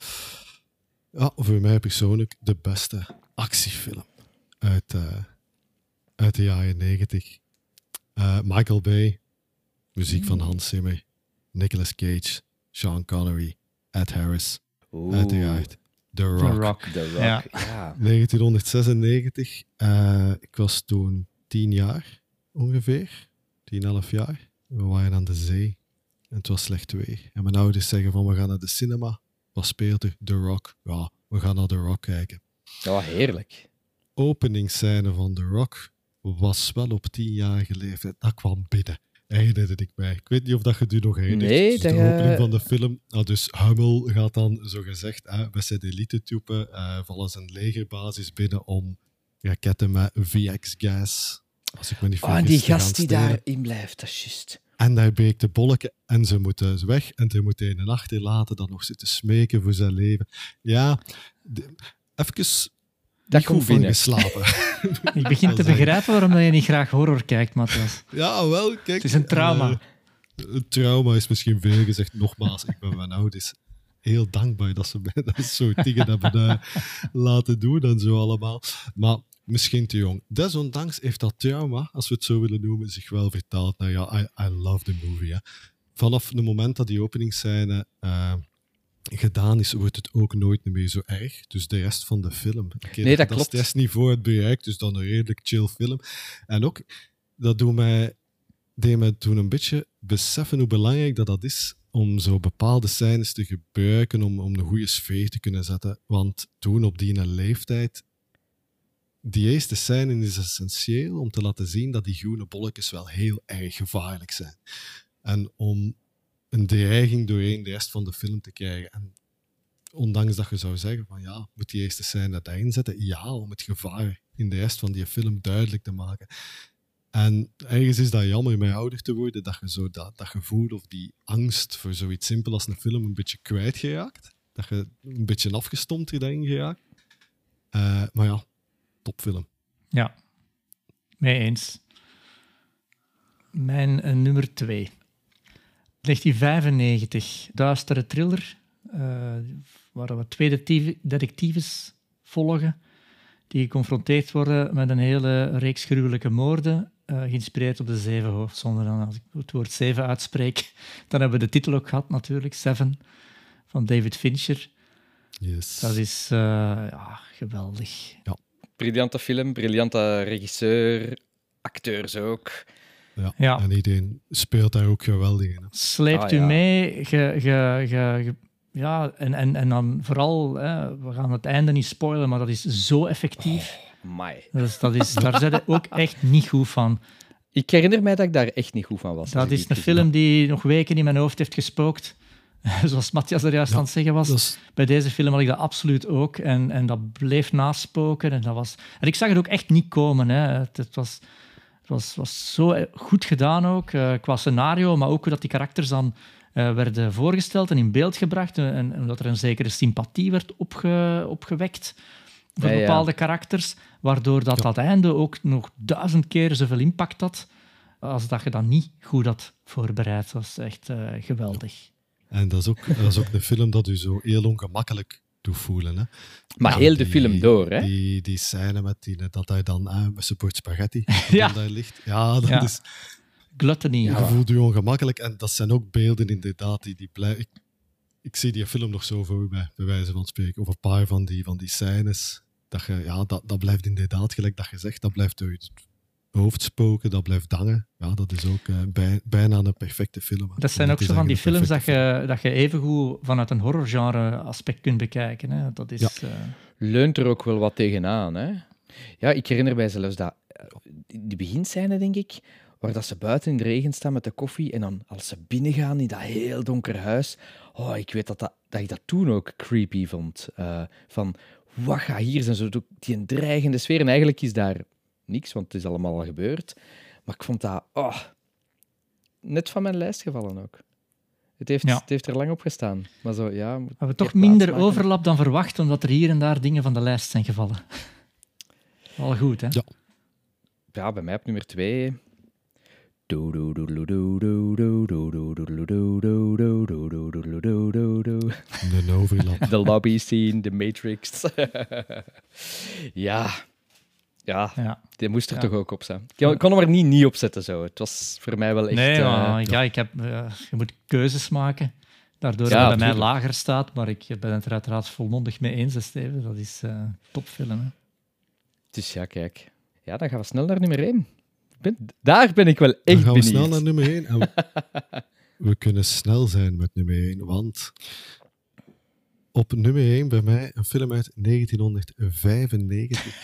Ja, voor mij persoonlijk de beste actiefilm uit, uh, uit de jaren negentig. Uh, Michael Bay, muziek van Hans Zimmer, Nicolas Cage, Sean Connery, Ed Harris, Oeh. uiteraard The Rock. The Rock. The Rock, ja. ja. negentien zesennegentig, uh, ik was toen tien jaar ongeveer, tien, elf jaar. We waren aan de zee en het was slecht weer. En mijn ouders zeggen van we gaan naar de cinema. Wat speelt er? The Rock. Ja, we gaan naar The Rock kijken. Ja, heerlijk. Openingsscène van The Rock was wel op tienjarige leeftijd. Dat kwam binnen. Herinnerde ik mij. Ik weet niet of dat je het u nog herinnert. Nee, dus dat de je... opening van de film. Nou, dus Hummel gaat dan, zogezegd, eh, met zijn elite-troepen uh, vallen zijn legerbasis binnen om raketten met V X-gas. Als ik me niet vergis, Oh, en die te gaan gast die stelen. daarin blijft, dat is juist. En hij breekt de bolken en ze moeten weg. En hij moet een achterlaten, dan nog zitten smeken voor zijn leven. Ja, de, even dat goed van geslapen. Ik begin te begrijpen waarom je niet graag horror kijkt, Matthias. Ja, wel, kijk. Het is een trauma. Uh, een trauma is misschien veel gezegd. Nogmaals, ik ben mijn ouders heel dankbaar dat ze mij dat soort dingen hebben uh, laten doen en zo allemaal. Maar misschien te jong. Desondanks heeft dat trauma, als we het zo willen noemen, zich wel vertaald naar ja, I, I love the movie. Hè. Vanaf het moment dat die openingsscène uh, gedaan is, wordt het ook nooit meer zo erg. Dus de rest van de film. Okay, nee, dat, dat klopt. klopt. Dat stressniveau het bereikt, dus dan een redelijk chill film. En ook, dat doet mij, deed mij toen een beetje beseffen hoe belangrijk dat, dat is om zo bepaalde scènes te gebruiken om, om een goede sfeer te kunnen zetten. Want toen, op die leeftijd, die eerste scène is essentieel om te laten zien dat die groene bolletjes wel heel erg gevaarlijk zijn. En om een dreiging doorheen de rest van de film te krijgen. En ondanks dat je zou zeggen van ja, moet die eerste scène daarin zetten? Ja, om het gevaar in de rest van die film duidelijk te maken. En ergens is dat jammer met ouder te worden, dat je zo dat, dat gevoel of die angst voor zoiets simpel als een film een beetje kwijtgeraakt. Dat je een beetje afgestompt daarin geraakt. Uh, maar ja, topfilm. Ja, mee eens. Mijn uh, nummer twee. negentien vijfennegentig, duistere thriller, uh, waar we twee detective- detectives volgen die geconfronteerd worden met een hele reeks gruwelijke moorden, uh, geïnspireerd op de zeven hoofdzonden. En als ik het woord zeven uitspreek, dan hebben we de titel ook gehad natuurlijk, Seven, van David Fincher. Yes. Dat is uh, ja, geweldig. Ja. Briljante film, briljante regisseur, acteurs ook. Ja. Ja. En iedereen speelt daar ook geweldig in. Hè. Sleept Ah, u ja. mee, ge, ge, ge, ge- ja, en, en, en dan vooral, hè, we gaan het einde niet spoilen, maar dat is zo effectief. Amai. Dat is, dat is, daar zijn we ook echt niet goed van. Ik herinner mij dat ik daar echt niet goed van was. als Dat ik is die een gezien film die nog weken in mijn hoofd heeft gespookt. Zoals Matthias er juist Ja, aan het zeggen was. Dat is, Bij deze film had ik dat absoluut ook. En, en dat bleef naspoken. En, dat was... en ik zag het ook echt niet komen. Hè. Het, het, was, het was, was zo goed gedaan ook, uh, qua scenario, maar ook hoe dat die karakters dan uh, werden voorgesteld en in beeld gebracht. En, en dat er een zekere sympathie werd opge, opgewekt voor Ja, ja. bepaalde karakters. Waardoor dat, Ja. dat einde ook nog duizend keer zoveel impact had als dat je dat niet goed had voorbereid. Dat was echt uh, geweldig. en dat is, ook, dat is ook een film dat u zo heel ongemakkelijk doet voelen. Hè. Maar Ja, heel de die- film door, hè? Die, die scène met die, dat hij dan uh, met zijn bord spaghetti Ja. dan daar ligt. Ja, dat Ja. is... Gluttony. Je voelt je ongemakkelijk. En dat zijn ook beelden inderdaad die, die blij... ik, ik zie die film nog zo voor mij, bij wijze van spreken. Of een paar van die, van die scènes. Dat, je, ja, dat, dat blijft inderdaad, gelijk dat je zegt, dat blijft uit het hoofd spoken, dat blijft hangen. Ja, dat is ook uh, bij, bijna een perfecte film. Dat zijn Om ook niet zo te van die zeggen, een films dat perfecte je, dat je evengoed vanuit een horrorgenre aspect kunt bekijken. Hè. Dat is... Ja. eh, Leunt er ook wel wat tegenaan, hè? Ja, ik herinner mij zelfs dat... eh, Die beginscène, denk ik, waar dat ze buiten in de regen staan met de koffie en dan als ze binnengaan in dat heel donker huis... Oh, ik weet dat, dat, dat ik dat toen ook creepy vond. Uh, van, wat gaat hier zijn? Zo die een dreigende sfeer. En eigenlijk is daar niks, want het is allemaal al gebeurd. Maar ik vond dat... Oh, net van mijn lijst gevallen ook. Het heeft, Ja. het heeft er lang op gestaan. Maar zo, ja... moet We hebben een toch keer minder plaatsmaken. overlap dan verwacht, omdat er hier en daar dingen van de lijst zijn gevallen. Al goed, hè? Ja. Ja, bij mij op nummer twee. Een overlap. De lobby scene, de Matrix. ja. Ja, Ja. die moest er Ja. toch ook op zijn. Ik kon, ik kon hem er niet niet op zetten. Zo. Het was voor mij wel echt... Nee, eh, maar ja, ik heb, uh, je moet keuzes maken. Daardoor Ja, dat het bij mij tuurlijk. lager staat, maar ik ben het er uiteraard volmondig mee eens, hè, Steven. Dat is uh, topfilm. Hè? Dus ja, kijk. Ja, dan gaan we snel naar nummer één. Ben, daar ben ik wel Dan echt gaan we benieuwd. snel naar nummer één. En we, we kunnen snel zijn met nummer één, want op nummer één bij mij een film uit negentienhonderdvijfennegentig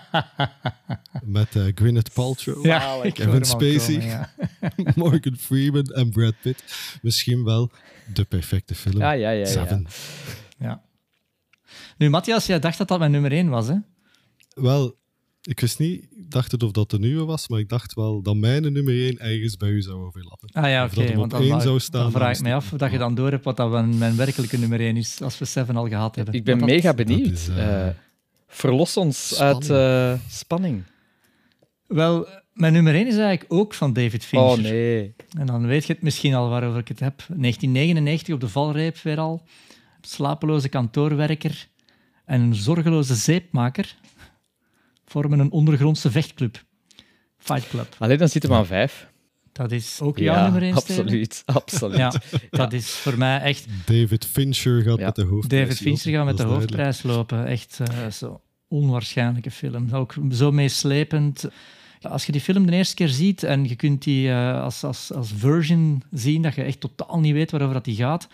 met uh, Gwyneth Paltrow, Ja, ik Kevin hoor hem al Spacey. komen, ja. Morgan Freeman en Brad Pitt. Misschien wel de perfecte film. Ja, ja, ja, ja. Seven. Ja. Nu, Matthias, jij dacht dat dat mijn nummer één was, hè? Wel, ik wist niet, ik dacht het of dat de nieuwe was, maar ik dacht wel dat mijn nummer één ergens bij u zou overlappen. Ah ja, Of oké. dat hem want op dan, één dan- zou staan. dan vraag dan ik is mij het- af dat je dan door hebt wat dat mijn, mijn werkelijke nummer één is, als we Seven al gehad hebben. Ik ben Want dat- mega benieuwd. is, uh, Eh, verlos ons spanning. uit eh, spanning. Wel, mijn nummer één is eigenlijk ook van David Fincher. Oh nee. En dan weet je het misschien al waarover ik het heb. negentien negenennegentig op de valreep weer al. Slapeloze kantoorwerker en een zorgeloze zeepmaker vormen een ondergrondse vechtclub. Fight Club. Alleen dan zitten we aan vijf. Dat is ook jouw Ja, nummer één, Steven? absoluut. absoluut. Ja, dat is voor mij echt... David Fincher gaat Ja. met de hoofdprijs David Fincher gaat met de lopen, dat is duidelijk. hoofdprijs lopen. Echt uh, zo onwaarschijnlijke film. Ook zo meeslepend. Ja, als je die film de eerste keer ziet en je kunt die uh, als, als, als version zien, dat je echt totaal niet weet waarover dat die gaat,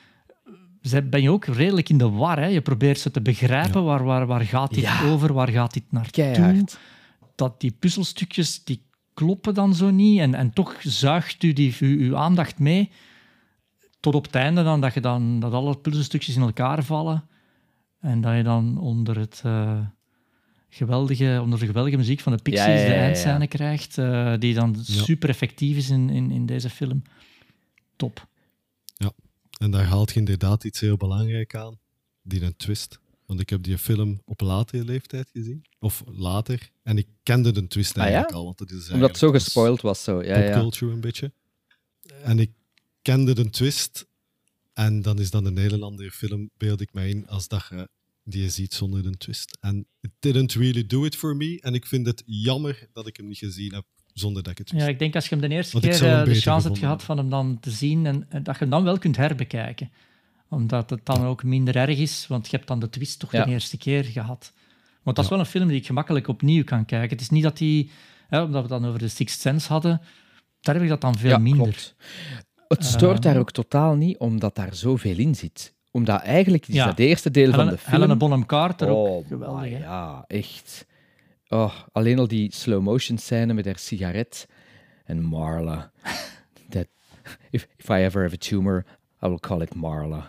ben je ook redelijk in de war. Hè? Je probeert ze te begrijpen. Ja. Waar, waar, waar gaat dit Ja. over? Waar gaat dit naartoe? Keihard. Dat die puzzelstukjes die kloppen dan zo niet. En, en toch zuigt u die, uw, uw aandacht mee. tot op het einde dan, dat, je dan, dat alle puzzelstukjes in elkaar vallen en dat je dan onder, het, uh, geweldige, onder de geweldige muziek van de Pixies Ja, ja, ja, ja. de eindscène krijgt, uh, die dan Ja. super effectief is in, in, in deze film. Top. En daar haalt je inderdaad iets heel belangrijk aan. Die een twist. Want ik heb die film op latere leeftijd gezien. Of later. En ik kende de twist Ah, eigenlijk ja? al. Want het is Omdat het zo eigenlijk- gespoild was. Zo. Ja, ja. popculture een beetje. En ik kende de twist. En dan is dan een Nederlander film, beeld ik mij in, als dat je die je ziet zonder de twist. En it didn't really do it for me. En ik vind het jammer dat ik hem niet gezien heb zonder dat ik het wist. Ja, ik denk als je hem de eerste Want ik keer zou hem uh, de beter chance hebt gevonden gehad van hem dan te zien en, en dat je hem dan wel kunt herbekijken. Omdat het dan ook minder erg is, want je hebt dan de twist toch Ja. de eerste keer gehad. Want dat is Ja. wel een film die ik gemakkelijk opnieuw kan kijken. Het is niet dat die, hè, omdat we het dan over de Sixth Sense hadden, daar heb ik dat dan veel Ja, minder. klopt. Het stoort Uh, daar ook totaal niet, omdat daar zoveel in zit. Omdat eigenlijk is Ja. dat eerste deel van Helena, de film... Helena Bonham Carter ook Oh, geweldig. my, Hè? ja, echt. Oh, alleen al die slow-motion scène met haar sigaret en Marla. That, if, if I ever have a tumor, I will call it Marla.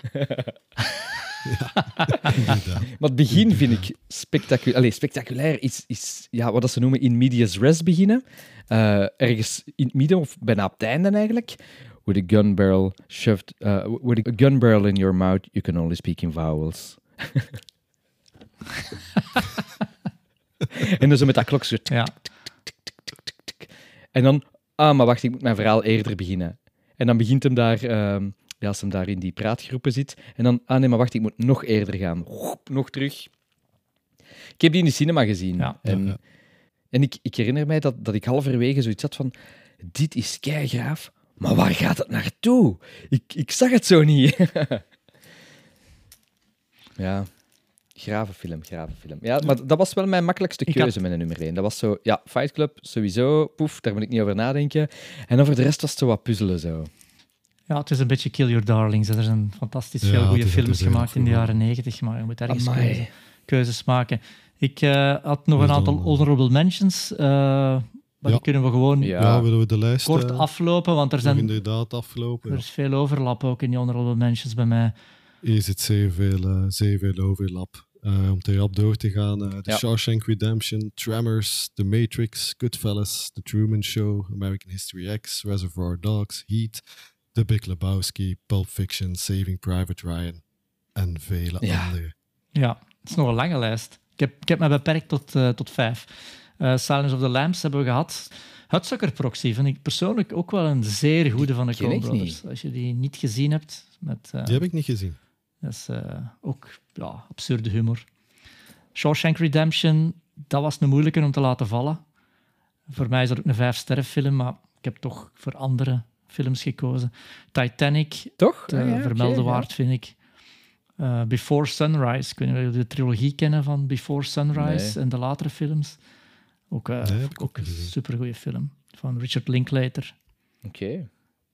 Inderdaad. Maar het begin vind ik spectaculair. Allee, spectaculair is, is ja, wat dat ze noemen in medias res beginnen. Uh, ergens in het midden of bijna op het einde eigenlijk. With a gun barrel shoved... Uh, with a gun barrel in your mouth, you can only speak in vowels. En dan zo met dat klok zo... Ja. En dan... Ah, maar wacht, ik moet mijn verhaal eerder beginnen. En dan begint hem daar... Um, ja, als hem daar in die praatgroepen zit. En dan... Ah, nee, maar wacht, ik moet nog eerder gaan. Woep, nog terug. Ik heb die in de cinema gezien. Ja. En, Ja, ja. en ik, ik herinner mij dat, dat ik halverwege zoiets had van... Dit is keigraaf, maar waar gaat het naartoe? Ik, ik zag het zo niet. Ja... Grave film, grave film. Ja, maar dat was wel mijn makkelijkste Ik keuze had- met een nummer één. Dat was zo, ja, Fight Club, sowieso, poef, daar moet ik niet over nadenken. En over de rest was het zo wat puzzelen, zo. Ja, het is een beetje Kill Your Darlings. hè. Er zijn fantastisch Ja, veel het goede is- het films is heel gemaakt in de goed, jaren negentig, maar je moet ergens Amai. keuze, keuzes maken. Ik eh, had nog een Dus aantal dan, honorable mentions, eh, maar Ja. die kunnen we gewoon Ja. Ja, willen we de lijst kort eh, aflopen, want er, nog zijn, inderdaad afgelopen? er Ja. is veel overlap ook in die honorable mentions bij mij. Hier zit zeer veel, eh, zeer veel overlap. Uh, om te rap door te gaan. Uh, The Ja. Shawshank Redemption, Tremors, The Matrix, Goodfellas, The Truman Show, American History X, Reservoir Dogs, Heat, The Big Lebowski, Pulp Fiction, Saving Private Ryan en vele Ja. andere. Ja, het is nog een lange lijst. Ik heb, ik heb me beperkt tot, eh, tot vijf. Uh, Silence of the Lambs hebben we gehad. Hudsucker Proxy vind ik persoonlijk ook wel een zeer goede van de ken Coen ik Brothers. niet. Als je die niet gezien hebt, met, uh, Die heb ik niet gezien. dat is uh, ook ja, absurde humor. Shawshank Redemption, dat was een moeilijke om te laten vallen. Voor mij is dat ook een vijf-sterrenfilm, maar ik heb toch voor andere films gekozen. Titanic, Toch? te Ah, ja, vermelden oké, ja. waard, vind ik. Uh, Before Sunrise, ik weet niet of jullie de trilogie kennen van Before Sunrise Nee. en de latere films. Ook, uh, Nee, heb ik ook ook een niet gezien. supergoeie film van Richard Linklater. Oké.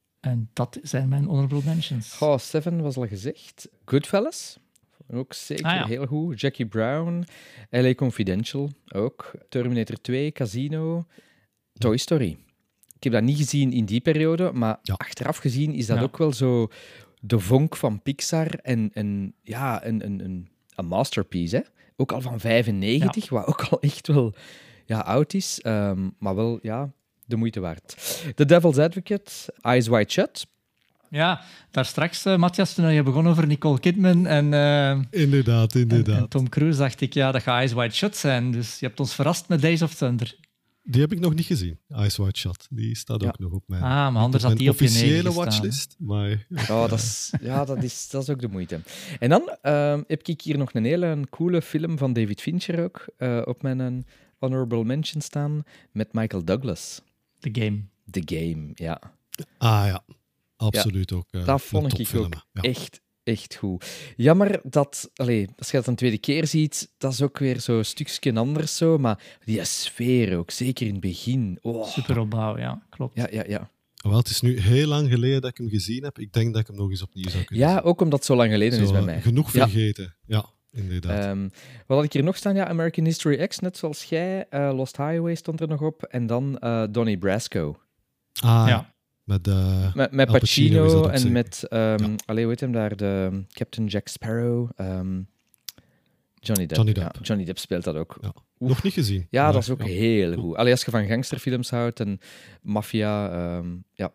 En dat zijn mijn honorable mentions. Oh, Seven was al gezegd. Goodfellas, ook zeker Ah, ja. heel goed. Jackie Brown, L A Confidential, ook. Terminator twee, Casino, Toy Story. Ik heb dat niet gezien in die periode, maar Ja. achteraf gezien is dat Ja. ook wel zo de vonk van Pixar en, en ja, een, een, een, een masterpiece. Hè? Ook al van vijfennegentig, wat ook al echt wel ja, oud is, um, maar wel ja, de moeite waard. The Devil's Advocate, Eyes Wide Shut. Ja, daar straks, uh, Matthias, toen je begon over Nicole Kidman en, uh, Inderdaad, en, inderdaad. en Tom Cruise, dacht ik, ja, dat gaat Eyes Wide Shut zijn. Dus je hebt ons verrast met Days of Thunder. Die heb ik nog niet gezien, Ice White Shot. Die staat ook Ja. nog op mijn, Ah, maar anders op had mijn die op je negen officiële gestaan, watchlist. Maar Oh, dat is, ja, dat is, dat is ook de moeite. En dan um, heb ik hier nog een hele coole film van David Fincher ook uh, op mijn uh, honorable mention staan met Michael Douglas. The Game. The Game, ja. ah ja, absoluut ook. eh, Dat een vond ik topfilm, ook ja. echt, echt goed. Jammer dat, allee, als je dat een tweede keer ziet, dat is ook weer zo'n stukje anders zo, maar die sfeer ook, zeker in het begin. Oh. Super opbouw, ja, klopt. Ja, ja, ja. Wel, het is nu heel lang geleden dat ik hem gezien heb. Ik denk dat ik hem nog eens opnieuw zou kunnen Ja, zien. ook omdat het zo lang geleden is Zo, bij eh, mij. Genoeg Ja. vergeten. Ja, inderdaad. Um, wat had ik hier nog staan? Ja, American History X, net zoals jij. Uh, Lost Highway stond er nog op. En dan uh, Donnie Brasco. ah, ja. ja. Met, uh, Met, met Al Pacino is dat Pacino ook en zeker. met... Um, Ja. Allee, hoe heet hem daar? De Captain Jack Sparrow. Um, Johnny Depp. Johnny Depp. Ja, Johnny Depp speelt dat ook. Ja. Oef. Nog niet gezien. Ja, maar, dat is ook ja. heel goed. Allee, als je van gangsterfilms houdt en maffia, um, ja.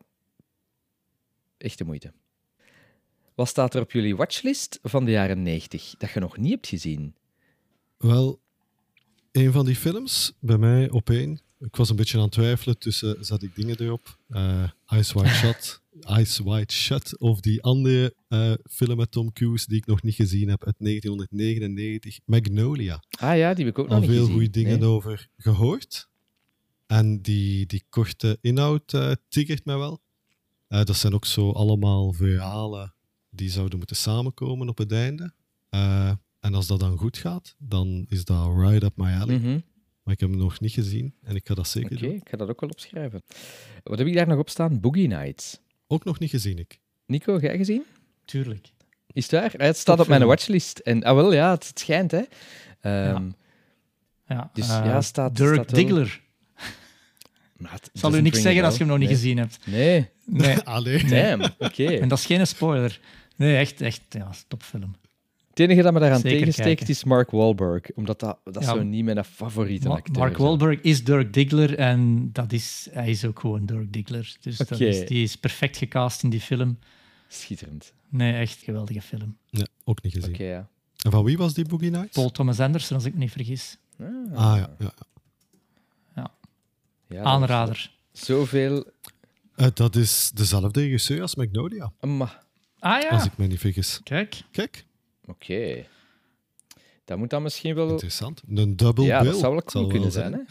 Echt de moeite. Wat staat er op jullie watchlist van de jaren negentig dat je nog niet hebt gezien? Wel, een van die films, bij mij op één. Ik was een beetje aan het twijfelen tussen, zet ik dingen erop? Uh, Eyes Wide Shut, Eyes Wide Shut, of die andere uh, film met Tom Cruise die ik nog niet gezien heb uit negentien negenennegentig, Magnolia. Ah ja, die heb ik ook nog Al niet veel gezien. goede dingen Nee. over gehoord. En die, die korte inhoud uh, triggert mij wel. Uh, dat zijn ook zo allemaal verhalen die zouden moeten samenkomen op het einde. Uh, en als dat dan goed gaat, dan is dat right up my alley. Mhm. Maar ik heb hem nog niet gezien en ik ga dat zeker Oké, doen. ik ga dat ook wel opschrijven. Wat heb ik daar nog op staan? Boogie Nights. Ook nog niet gezien, ik. Nico, jij gezien? Tuurlijk. Is het waar? Het staat op mijn Topfilm. watchlist. En, ah, wel, ja, het, het schijnt, hè. Ehm, Ja, Dus eh, ja, staat- Dirk staat wel- Diggler. maar het Ik zal u doesn't niks ring zeggen a als je hem nog bell. niet gezien hebt. Nee. Nee. Allee. Nee. Damn, oké. En dat is geen spoiler. Nee, echt, echt, ja, topfilm. Het enige dat me daaraan Zeker tegensteekt kijken. is Mark Wahlberg. Omdat dat, dat is Ja. zo niet mijn favoriete Ma- acteur. Mark zo. Wahlberg is Dirk Diggler en dat is, hij is ook gewoon Dirk Diggler. Dus dat Oké. is, die is perfect gecast in die film. Schitterend. Nee, echt een geweldige film. Ja, ook niet gezien. Oké, ja. En van wie was die Boogie Nights? Paul Thomas Anderson, als ik me niet vergis. Ah, Ah ja, ja. ja, dat Aanrader. was Zoveel... Uh, dat is dezelfde regisseur als Magnolia, Amma. Ah ja, als ik me niet vergis. kijk. Kijk, Oké. Dat moet dan misschien wel... interessant. Een double Ja, bill. dat zou wel Het zal cool kunnen wel zijn, hè?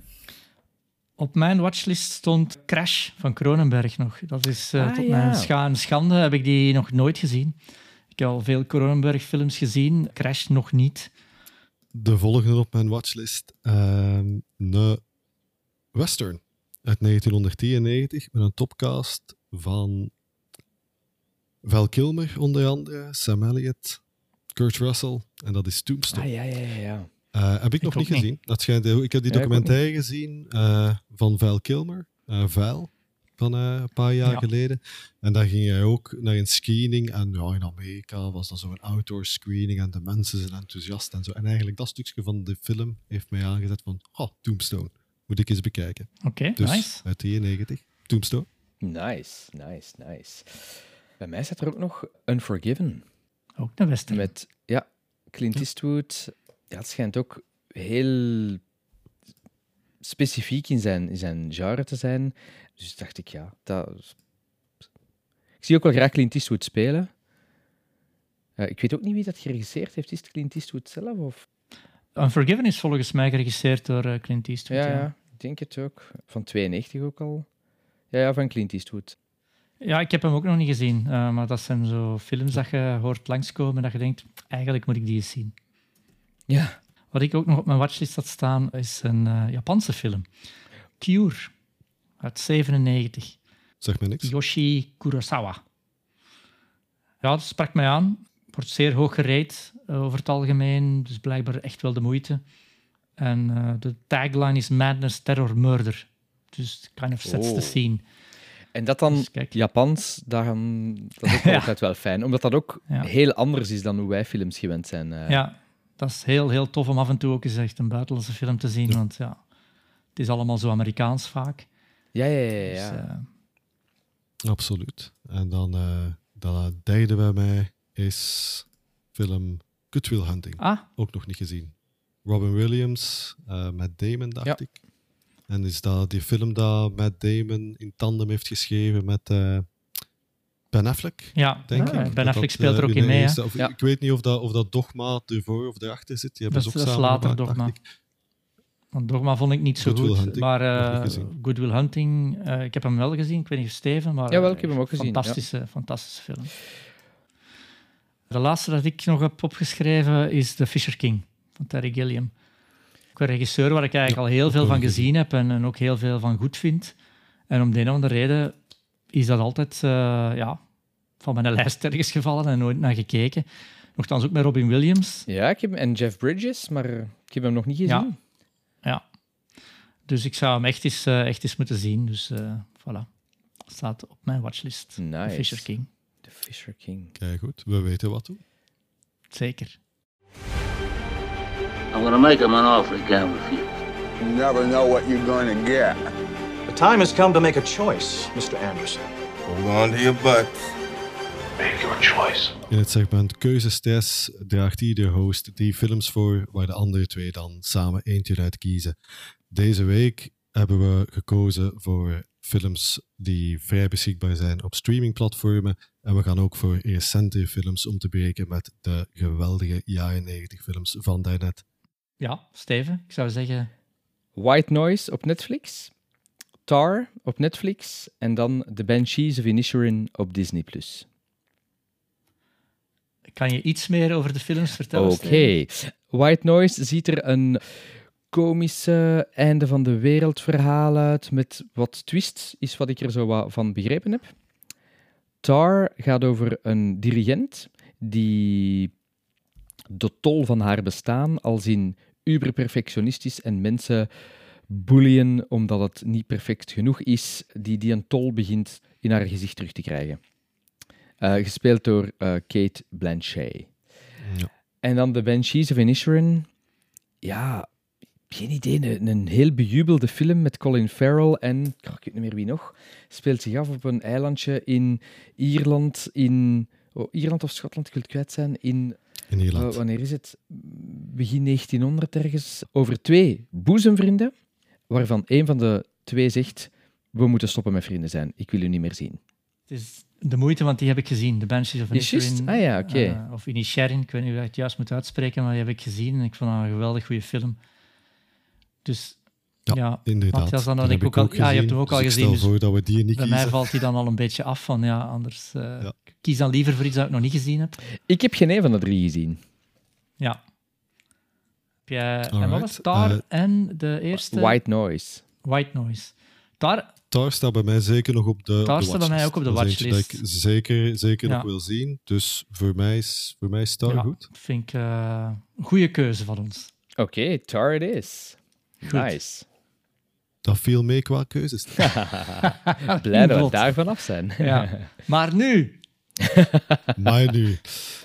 Op mijn watchlist stond Crash van Cronenberg nog. Dat is uh, Ah, tot ja. mijn scha en schande heb ik die nog nooit gezien. Ik heb al veel Cronenberg-films gezien, Crash nog niet. De volgende op mijn watchlist. Um, een western uit negentien drieënnegentig met een topcast van Val Kilmer onder andere, Sam Elliott, Kurt Russell en dat is Tombstone. Ah, ja, ja, ja. ja. Uh, heb ik, Ik nog ook niet niet. gezien. Dat schijnt, ik heb die Ja, ik ook documentaire gezien uh, van Val Kilmer, uh, Val, van uh, een paar jaar Ja. geleden. En daar ging hij ook naar een screening. En ja, in Amerika was dat zo'n outdoor screening en de mensen zijn enthousiast en zo. En eigenlijk dat stukje van de film heeft mij aangezet van, oh, Tombstone, moet ik eens bekijken. Oké, Dus nice. uit drieënnegentig, Tombstone. Nice, nice, nice. Bij mij staat er ook nog Unforgiven. Ook een western. Met, ja, Clint Eastwood. Ja, het schijnt ook heel specifiek in zijn, in zijn genre te zijn. Dus dacht ik, ja, dat... Ik zie ook wel graag Clint Eastwood spelen. Uh, ik weet ook niet wie dat geregisseerd heeft. Is het Clint Eastwood zelf? Of? Unforgiven is volgens mij geregisseerd door uh, Clint Eastwood. Ja, Ja, ja, ik denk het ook. Van tweeënnegentig ook al. Ja, ja, van Clint Eastwood. Ja, ik heb hem ook nog niet gezien. Uh, maar dat zijn zo films dat je hoort langskomen dat je denkt, eigenlijk moet ik die eens zien. Ja. Wat ik ook nog op mijn watchlist had staan, is een uh, Japanse film. Cure, uit zevenennegentig. Zeg me niks. Yoshi Kurosawa. Ja, dat sprak mij aan. Wordt zeer hoog gerate uh, over het algemeen, dus blijkbaar echt wel de moeite. En uh, de tagline is Madness, Terror, Murder. Dus kind of sets Oh. the scene. En dat dan Dus kijk. Japans, dan, dat is ook wel Ja. altijd wel fijn. Omdat dat ook Ja. heel anders is dan hoe wij films gewend zijn. eh. Ja, dat is heel, heel tof om af en toe ook eens echt een buitenlandse film te zien, Ja. want ja, het is allemaal zo Amerikaans vaak. Ja, ja, ja. ja, ja. Dus, uh, Absoluut. En dan uh, de derde bij mij is film Good Will Hunting. ah, Ook nog niet gezien. Robin Williams, uh, Matt Damon, dacht Ja. ik. En is dat die film dat Matt Damon in tandem heeft geschreven met uh, Ben Affleck, ja, denk ah, ik. Ben Dat Affleck dat, speelt er uh, ook hun in mee. hè. eerste- of, Ja. Ik weet niet of dat, of dat Dogma ervoor of erachter zit. Die hebben Dat, ze is- ook dat is samen later gemaakt, Dogma. dacht ik. Want Dogma vond ik niet zo Good Will goed, Hunting, maar nog uh, niet gezien. Good Will Hunting, uh, ik heb hem wel gezien, ik weet niet of Steven, maar Jawel, ik heb hem ook gezien, fantastische, fantastische film. De laatste dat ik nog heb opgeschreven is The Fisher King van Terry Gilliam. Ook een regisseur waar ik eigenlijk al heel veel ook van wel gezien heb en, en ook heel veel van goed vind. En om de een of andere reden is dat altijd uh, ja, van mijn lijst ergens gevallen en nooit naar gekeken. Nochtans ook met Robin Williams. Ja, ik heb, en Jeff Bridges, maar ik heb hem nog niet gezien. Ja. Ja. Dus ik zou hem echt eens, uh, echt eens moeten zien. Dus uh, voilà. staat op mijn watchlist. Nice. The Fisher King. The Fisher King. Kijk goed, we weten wat doen. Zeker. I'm gonna make him an offer he can't refuse. You never know what you're going to get. The time has come to make a choice, mister Anderson. Hold on to your butts. Make your choice. In het segment Keuzestest draagt iedere host drie films voor, waar de andere twee dan samen eentje uit kiezen. Deze week hebben we gekozen voor films die vrij beschikbaar zijn op streamingplatformen. En we gaan ook voor recentere films om te breken met de geweldige jaren negentig films van daarnet. Ja, Steven, ik zou zeggen... White Noise op Netflix. Tar op Netflix. En dan The Banshees of Inisherin op Disney plus. Kan je iets meer over de films vertellen, Oké. Okay. White Noise ziet er een komische einde van de wereld verhaal uit met wat twists, is wat ik er zo wat van begrepen heb. Tar gaat over een dirigent die de tol van haar bestaan als in uberperfectionistisch en mensen bullyen omdat het niet perfect genoeg is, die die een tol begint in haar gezicht terug te krijgen. Uh, gespeeld door uh, Cate Blanchett. Ja. En dan The Banshees of Inisherin. Ja, geen idee. Een, een heel bejubelde film met Colin Farrell en, oh, ik weet niet meer wie nog, speelt zich af op een eilandje in Ierland, in oh, Ierland of Schotland, ik wil het kwijt zijn, in... In Ierland. Uh, wanneer is het? Begin negentienhonderd ergens. Over twee boezemvrienden, waarvan een van de twee zegt, we moeten stoppen met vrienden zijn. Ik wil u niet meer zien. Het is de moeite, want die heb ik gezien. The Banshees of Is Inisherin. juist? Ah ja, oké. Okay. Uh, of Inisherin, ik weet niet hoe ik het juist moet uitspreken, maar die heb ik gezien en ik vond dat een geweldig goede film. Dus Ja, ja, inderdaad. Matthias, dan Die had ik heb ook al, ook ja, je hebt gezien, hem ook dus al ik gezien. stel Dus voor dat we die niet bij kiezen. mij valt hij dan al een beetje af van, ja, anders... Uh, Ja. Ik kies dan liever voor iets dat ik nog niet gezien heb. Ik heb geen een van de drie gezien. Ja. Heb jij, en Alright, wat was Tar uh, en de eerste? White Noise. White Noise. Tar, Tar staat bij mij zeker nog op de, Tar op de staat bij mij watchlist. ook op de Dat is eentje watchlist. dat ik zeker, zeker Ja. nog wil zien. Dus voor mij is, voor mij is Tar ja, goed. vind ik uh, een goede keuze van ons. Oké, okay, Tar it is. Goed. Nice. Dat viel mee qua keuzes. Blij dat we Vlot. daar vanaf zijn. Ja. Maar nu... Maar nu.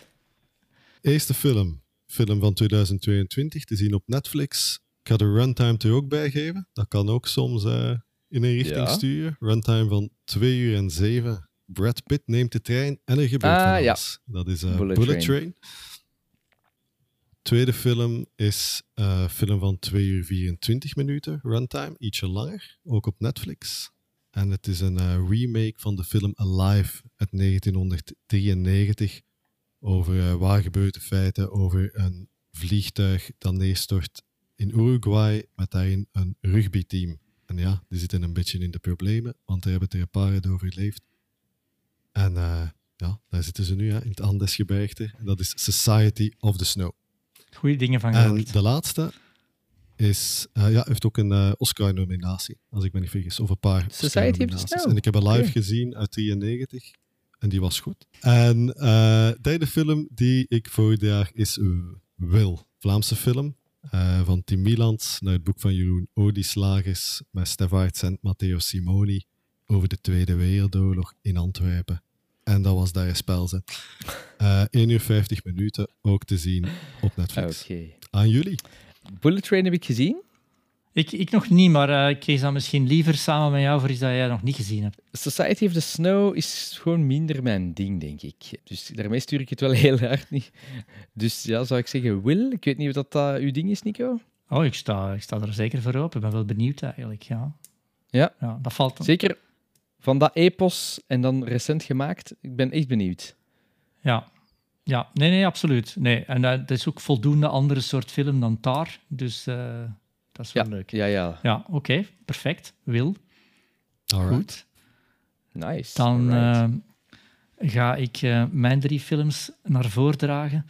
Eerste film. Film van tweeduizend tweeëntwintig, te zien op Netflix. Ik ga de runtime er ook bij geven. Dat kan ook soms uh, in een richting Ja. sturen. Runtime van twee uur en zeven. Brad Pitt neemt de trein en er gebeurt Ah, van ja. alles. Dat is uh, Bullet Bullet, Train. Train. Tweede film is een uh, film van twee uur vierentwintig minuten. Runtime, ietsje langer. Ook op Netflix. En het is een uh, remake van de film Alive uit negentienhonderddrieënnegentig. Over uh, waar gebeurde feiten, over een vliegtuig dat neerstort in Uruguay met daarin een rugbyteam. En ja, die zitten een beetje in de problemen, want daar hebben er een paar uit overleefd. En uh, ja, daar zitten ze nu, hè, in het Andesgebergte. En dat is Society of the Snow. Goeie dingen van En gehoord. de laatste is, uh, ja, heeft ook een uh, Oscar-nominatie, als ik me niet vergis. Of een paar Society of the Oscar-nominaties. Snow. En ik heb een live Oké. gezien uit drieënnegentig. En die was goed. En de uh, derde film die ik voordraag is uh, Will. Vlaamse film uh, van Tim Mielans naar het boek van Jeroen Odieslagers met Stef Arts en Matteo Simoni over de Tweede Wereldoorlog in Antwerpen. En dat was daar een spel. Ze. Uh, één uur vijftig minuten, ook te zien op Netflix. Oké. Aan jullie. Bullet Train heb ik gezien. Ik, ik nog niet, maar uh, ik kies dan misschien liever samen met jou voor iets dat jij nog niet gezien hebt. Society of the Snow is gewoon minder mijn ding, denk ik. Dus daarmee stuur ik het wel heel hard niet. Dus ja, zou ik zeggen Will. Ik weet niet of dat, dat uw ding is, Nico. Oh, ik sta, ik sta er zeker voor open. Ik ben wel benieuwd eigenlijk, ja. Ja. Ja, dat valt dan. Zeker van dat epos en dan recent gemaakt. Ik ben echt benieuwd. Ja. Ja, nee, nee, absoluut. Nee. En uh, het is ook voldoende andere soort film dan Tar, dus uh, dat is wel Ja, leuk. ja, ja. Ja, oké, okay, perfect. Wil. Alright. Goed. Nice. Dan Alright. uh, ga ik uh, mijn drie films naar voren dragen.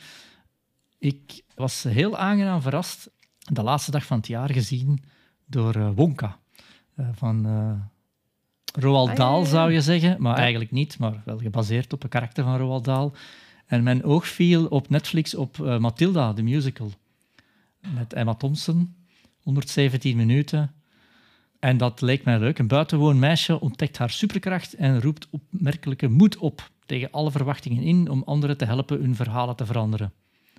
Ik was heel aangenaam verrast de laatste dag van het jaar gezien door uh, Wonka. Uh, van uh, Roald Ah, Dahl, ja, ja. zou je zeggen. Maar Ja. eigenlijk niet, maar wel gebaseerd op een karakter van Roald Dahl. En mijn oog viel op Netflix op uh, Mathilda, de musical. Met Emma Thompson. honderdzeventien minuten. En dat leek mij leuk. Een buitengewoon meisje ontdekt haar superkracht en roept opmerkelijke moed op tegen alle verwachtingen in om anderen te helpen hun verhalen te veranderen.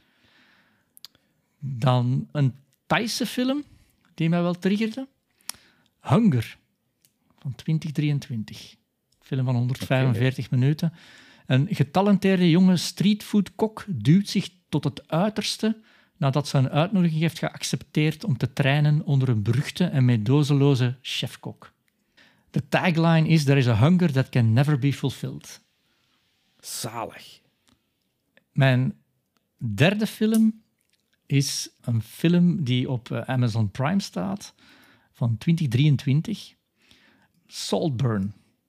Dan een Thaise film die mij wel triggerde. Hunger van twintig drieëntwintig. Een film van honderdvijfenveertig okay. minuten. Een getalenteerde jonge streetfoodkok duwt zich tot het uiterste nadat ze een uitnodiging heeft geaccepteerd om te trainen onder een beruchte en meedozenloze chefkok. De tagline is: There is a hunger that can never be fulfilled. Zalig. Mijn derde film is een film die op Amazon Prime staat, van twintig drieëntwintig. Saltburn.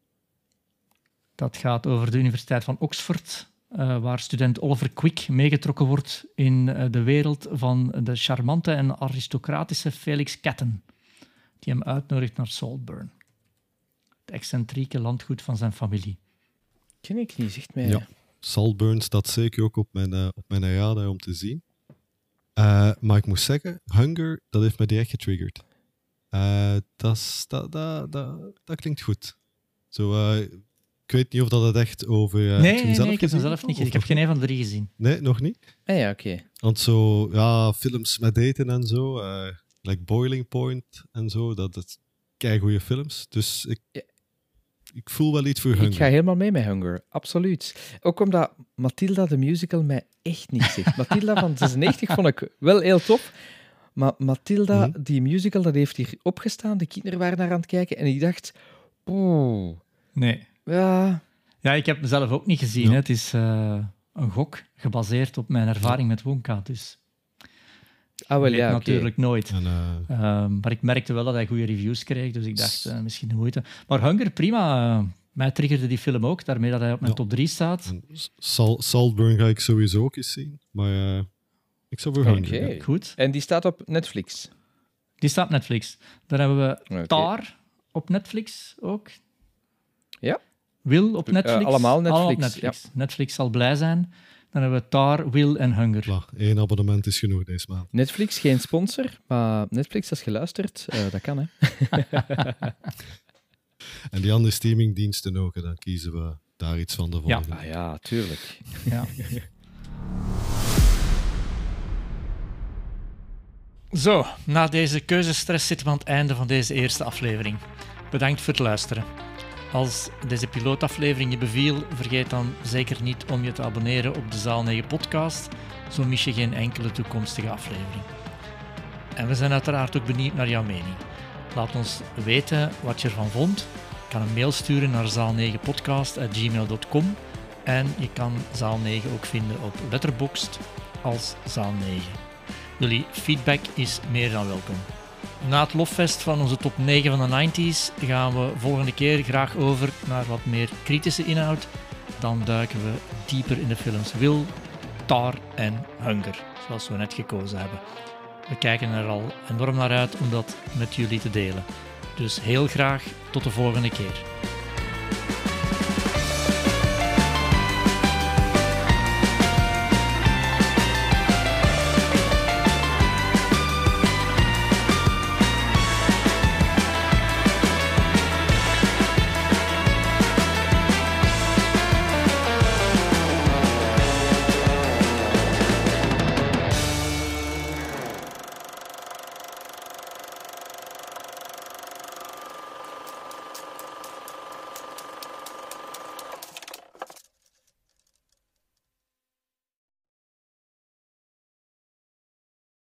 Dat gaat over de Universiteit van Oxford, uh, waar student Oliver Quick meegetrokken wordt in uh, de wereld van de charmante en aristocratische Felix Catton, die hem uitnodigt naar Saltburn. Het excentrieke landgoed van zijn familie. Ken ik niet, zegt mij. Ja, Saltburn staat zeker ook op mijn, uh, op mijn radar om te zien. Uh, maar ik moet zeggen, Hunger, dat heeft me direct getriggerd. Uh, dat, dat, dat, dat, dat klinkt goed. Zo, uh, ik weet niet of dat het echt over... Uh, nee, heb nee, zelf nee, ik heb hem gezien, zelf niet gezien. Ik heb geen een van de drie gezien. Nee, nog niet? Ah ja, oké. Okay. Want zo, ja, films met daten en zo, uh, like Boiling Point en zo, dat, dat kei goede films. Dus ik, ja. ik voel wel iets voor Hunger. Ik ga helemaal mee met Hunger, absoluut. Ook omdat Mathilda de musical mij echt niet zegt. Mathilda van zesennegentig vond ik wel heel tof. Maar Mathilda, mm-hmm. die musical, dat heeft hier opgestaan. De kinderen waren naar aan het kijken. En ik dacht, oeh. Nee. Ja. Ja, ik heb mezelf ook niet gezien. Ja. Hè. Het is uh, een gok gebaseerd op mijn ervaring met Wonka. Dus ah, wel, ja, natuurlijk okay. nooit. En, uh... um, maar ik merkte wel dat hij goede reviews kreeg. Dus ik dacht, uh, misschien de moeite. Maar Hunger, prima. Uh, mij triggerde die film ook. Daarmee dat hij op mijn ja. top drie staat. Sal- Saltburn ga ik sowieso ook eens zien. Maar... Uh... Ik zou voor Hunger. Okay. Ja. Goed. En die staat op Netflix? Die staat op Netflix. Dan hebben we okay. Tar op Netflix ook. Ja. Will op Netflix. Uh, allemaal Netflix. Allemaal op Netflix. Ja. Netflix zal blij zijn. Dan hebben we Tar, Will en Hunger. Ja, één abonnement is genoeg deze maand. Netflix, geen sponsor, maar Netflix, als je luistert, uh, dat kan, hè. En die andere streamingdiensten ook, dan kiezen we daar iets van de volgende. Ja, ah, ja tuurlijk. Ja. Zo, na deze keuzestress zitten we aan het einde van deze eerste aflevering. Bedankt voor het luisteren. Als deze pilootaflevering je beviel, vergeet dan zeker niet om je te abonneren op de Zaal negen podcast. Zo mis je geen enkele toekomstige aflevering. En we zijn uiteraard ook benieuwd naar jouw mening. Laat ons weten wat je ervan vond. Je kan een mail sturen naar zaal negen podcast at gmail dot com en je kan Zaal negen ook vinden op Letterboxd als Zaal negen. Jullie feedback is meer dan welkom. Na het loffest van onze top negen van de negentig gaan we volgende keer graag over naar wat meer kritische inhoud. Dan duiken we dieper in de films Will, Tar en Hunger, zoals we net gekozen hebben. We kijken er al enorm naar uit om dat met jullie te delen. Dus heel graag tot de volgende keer.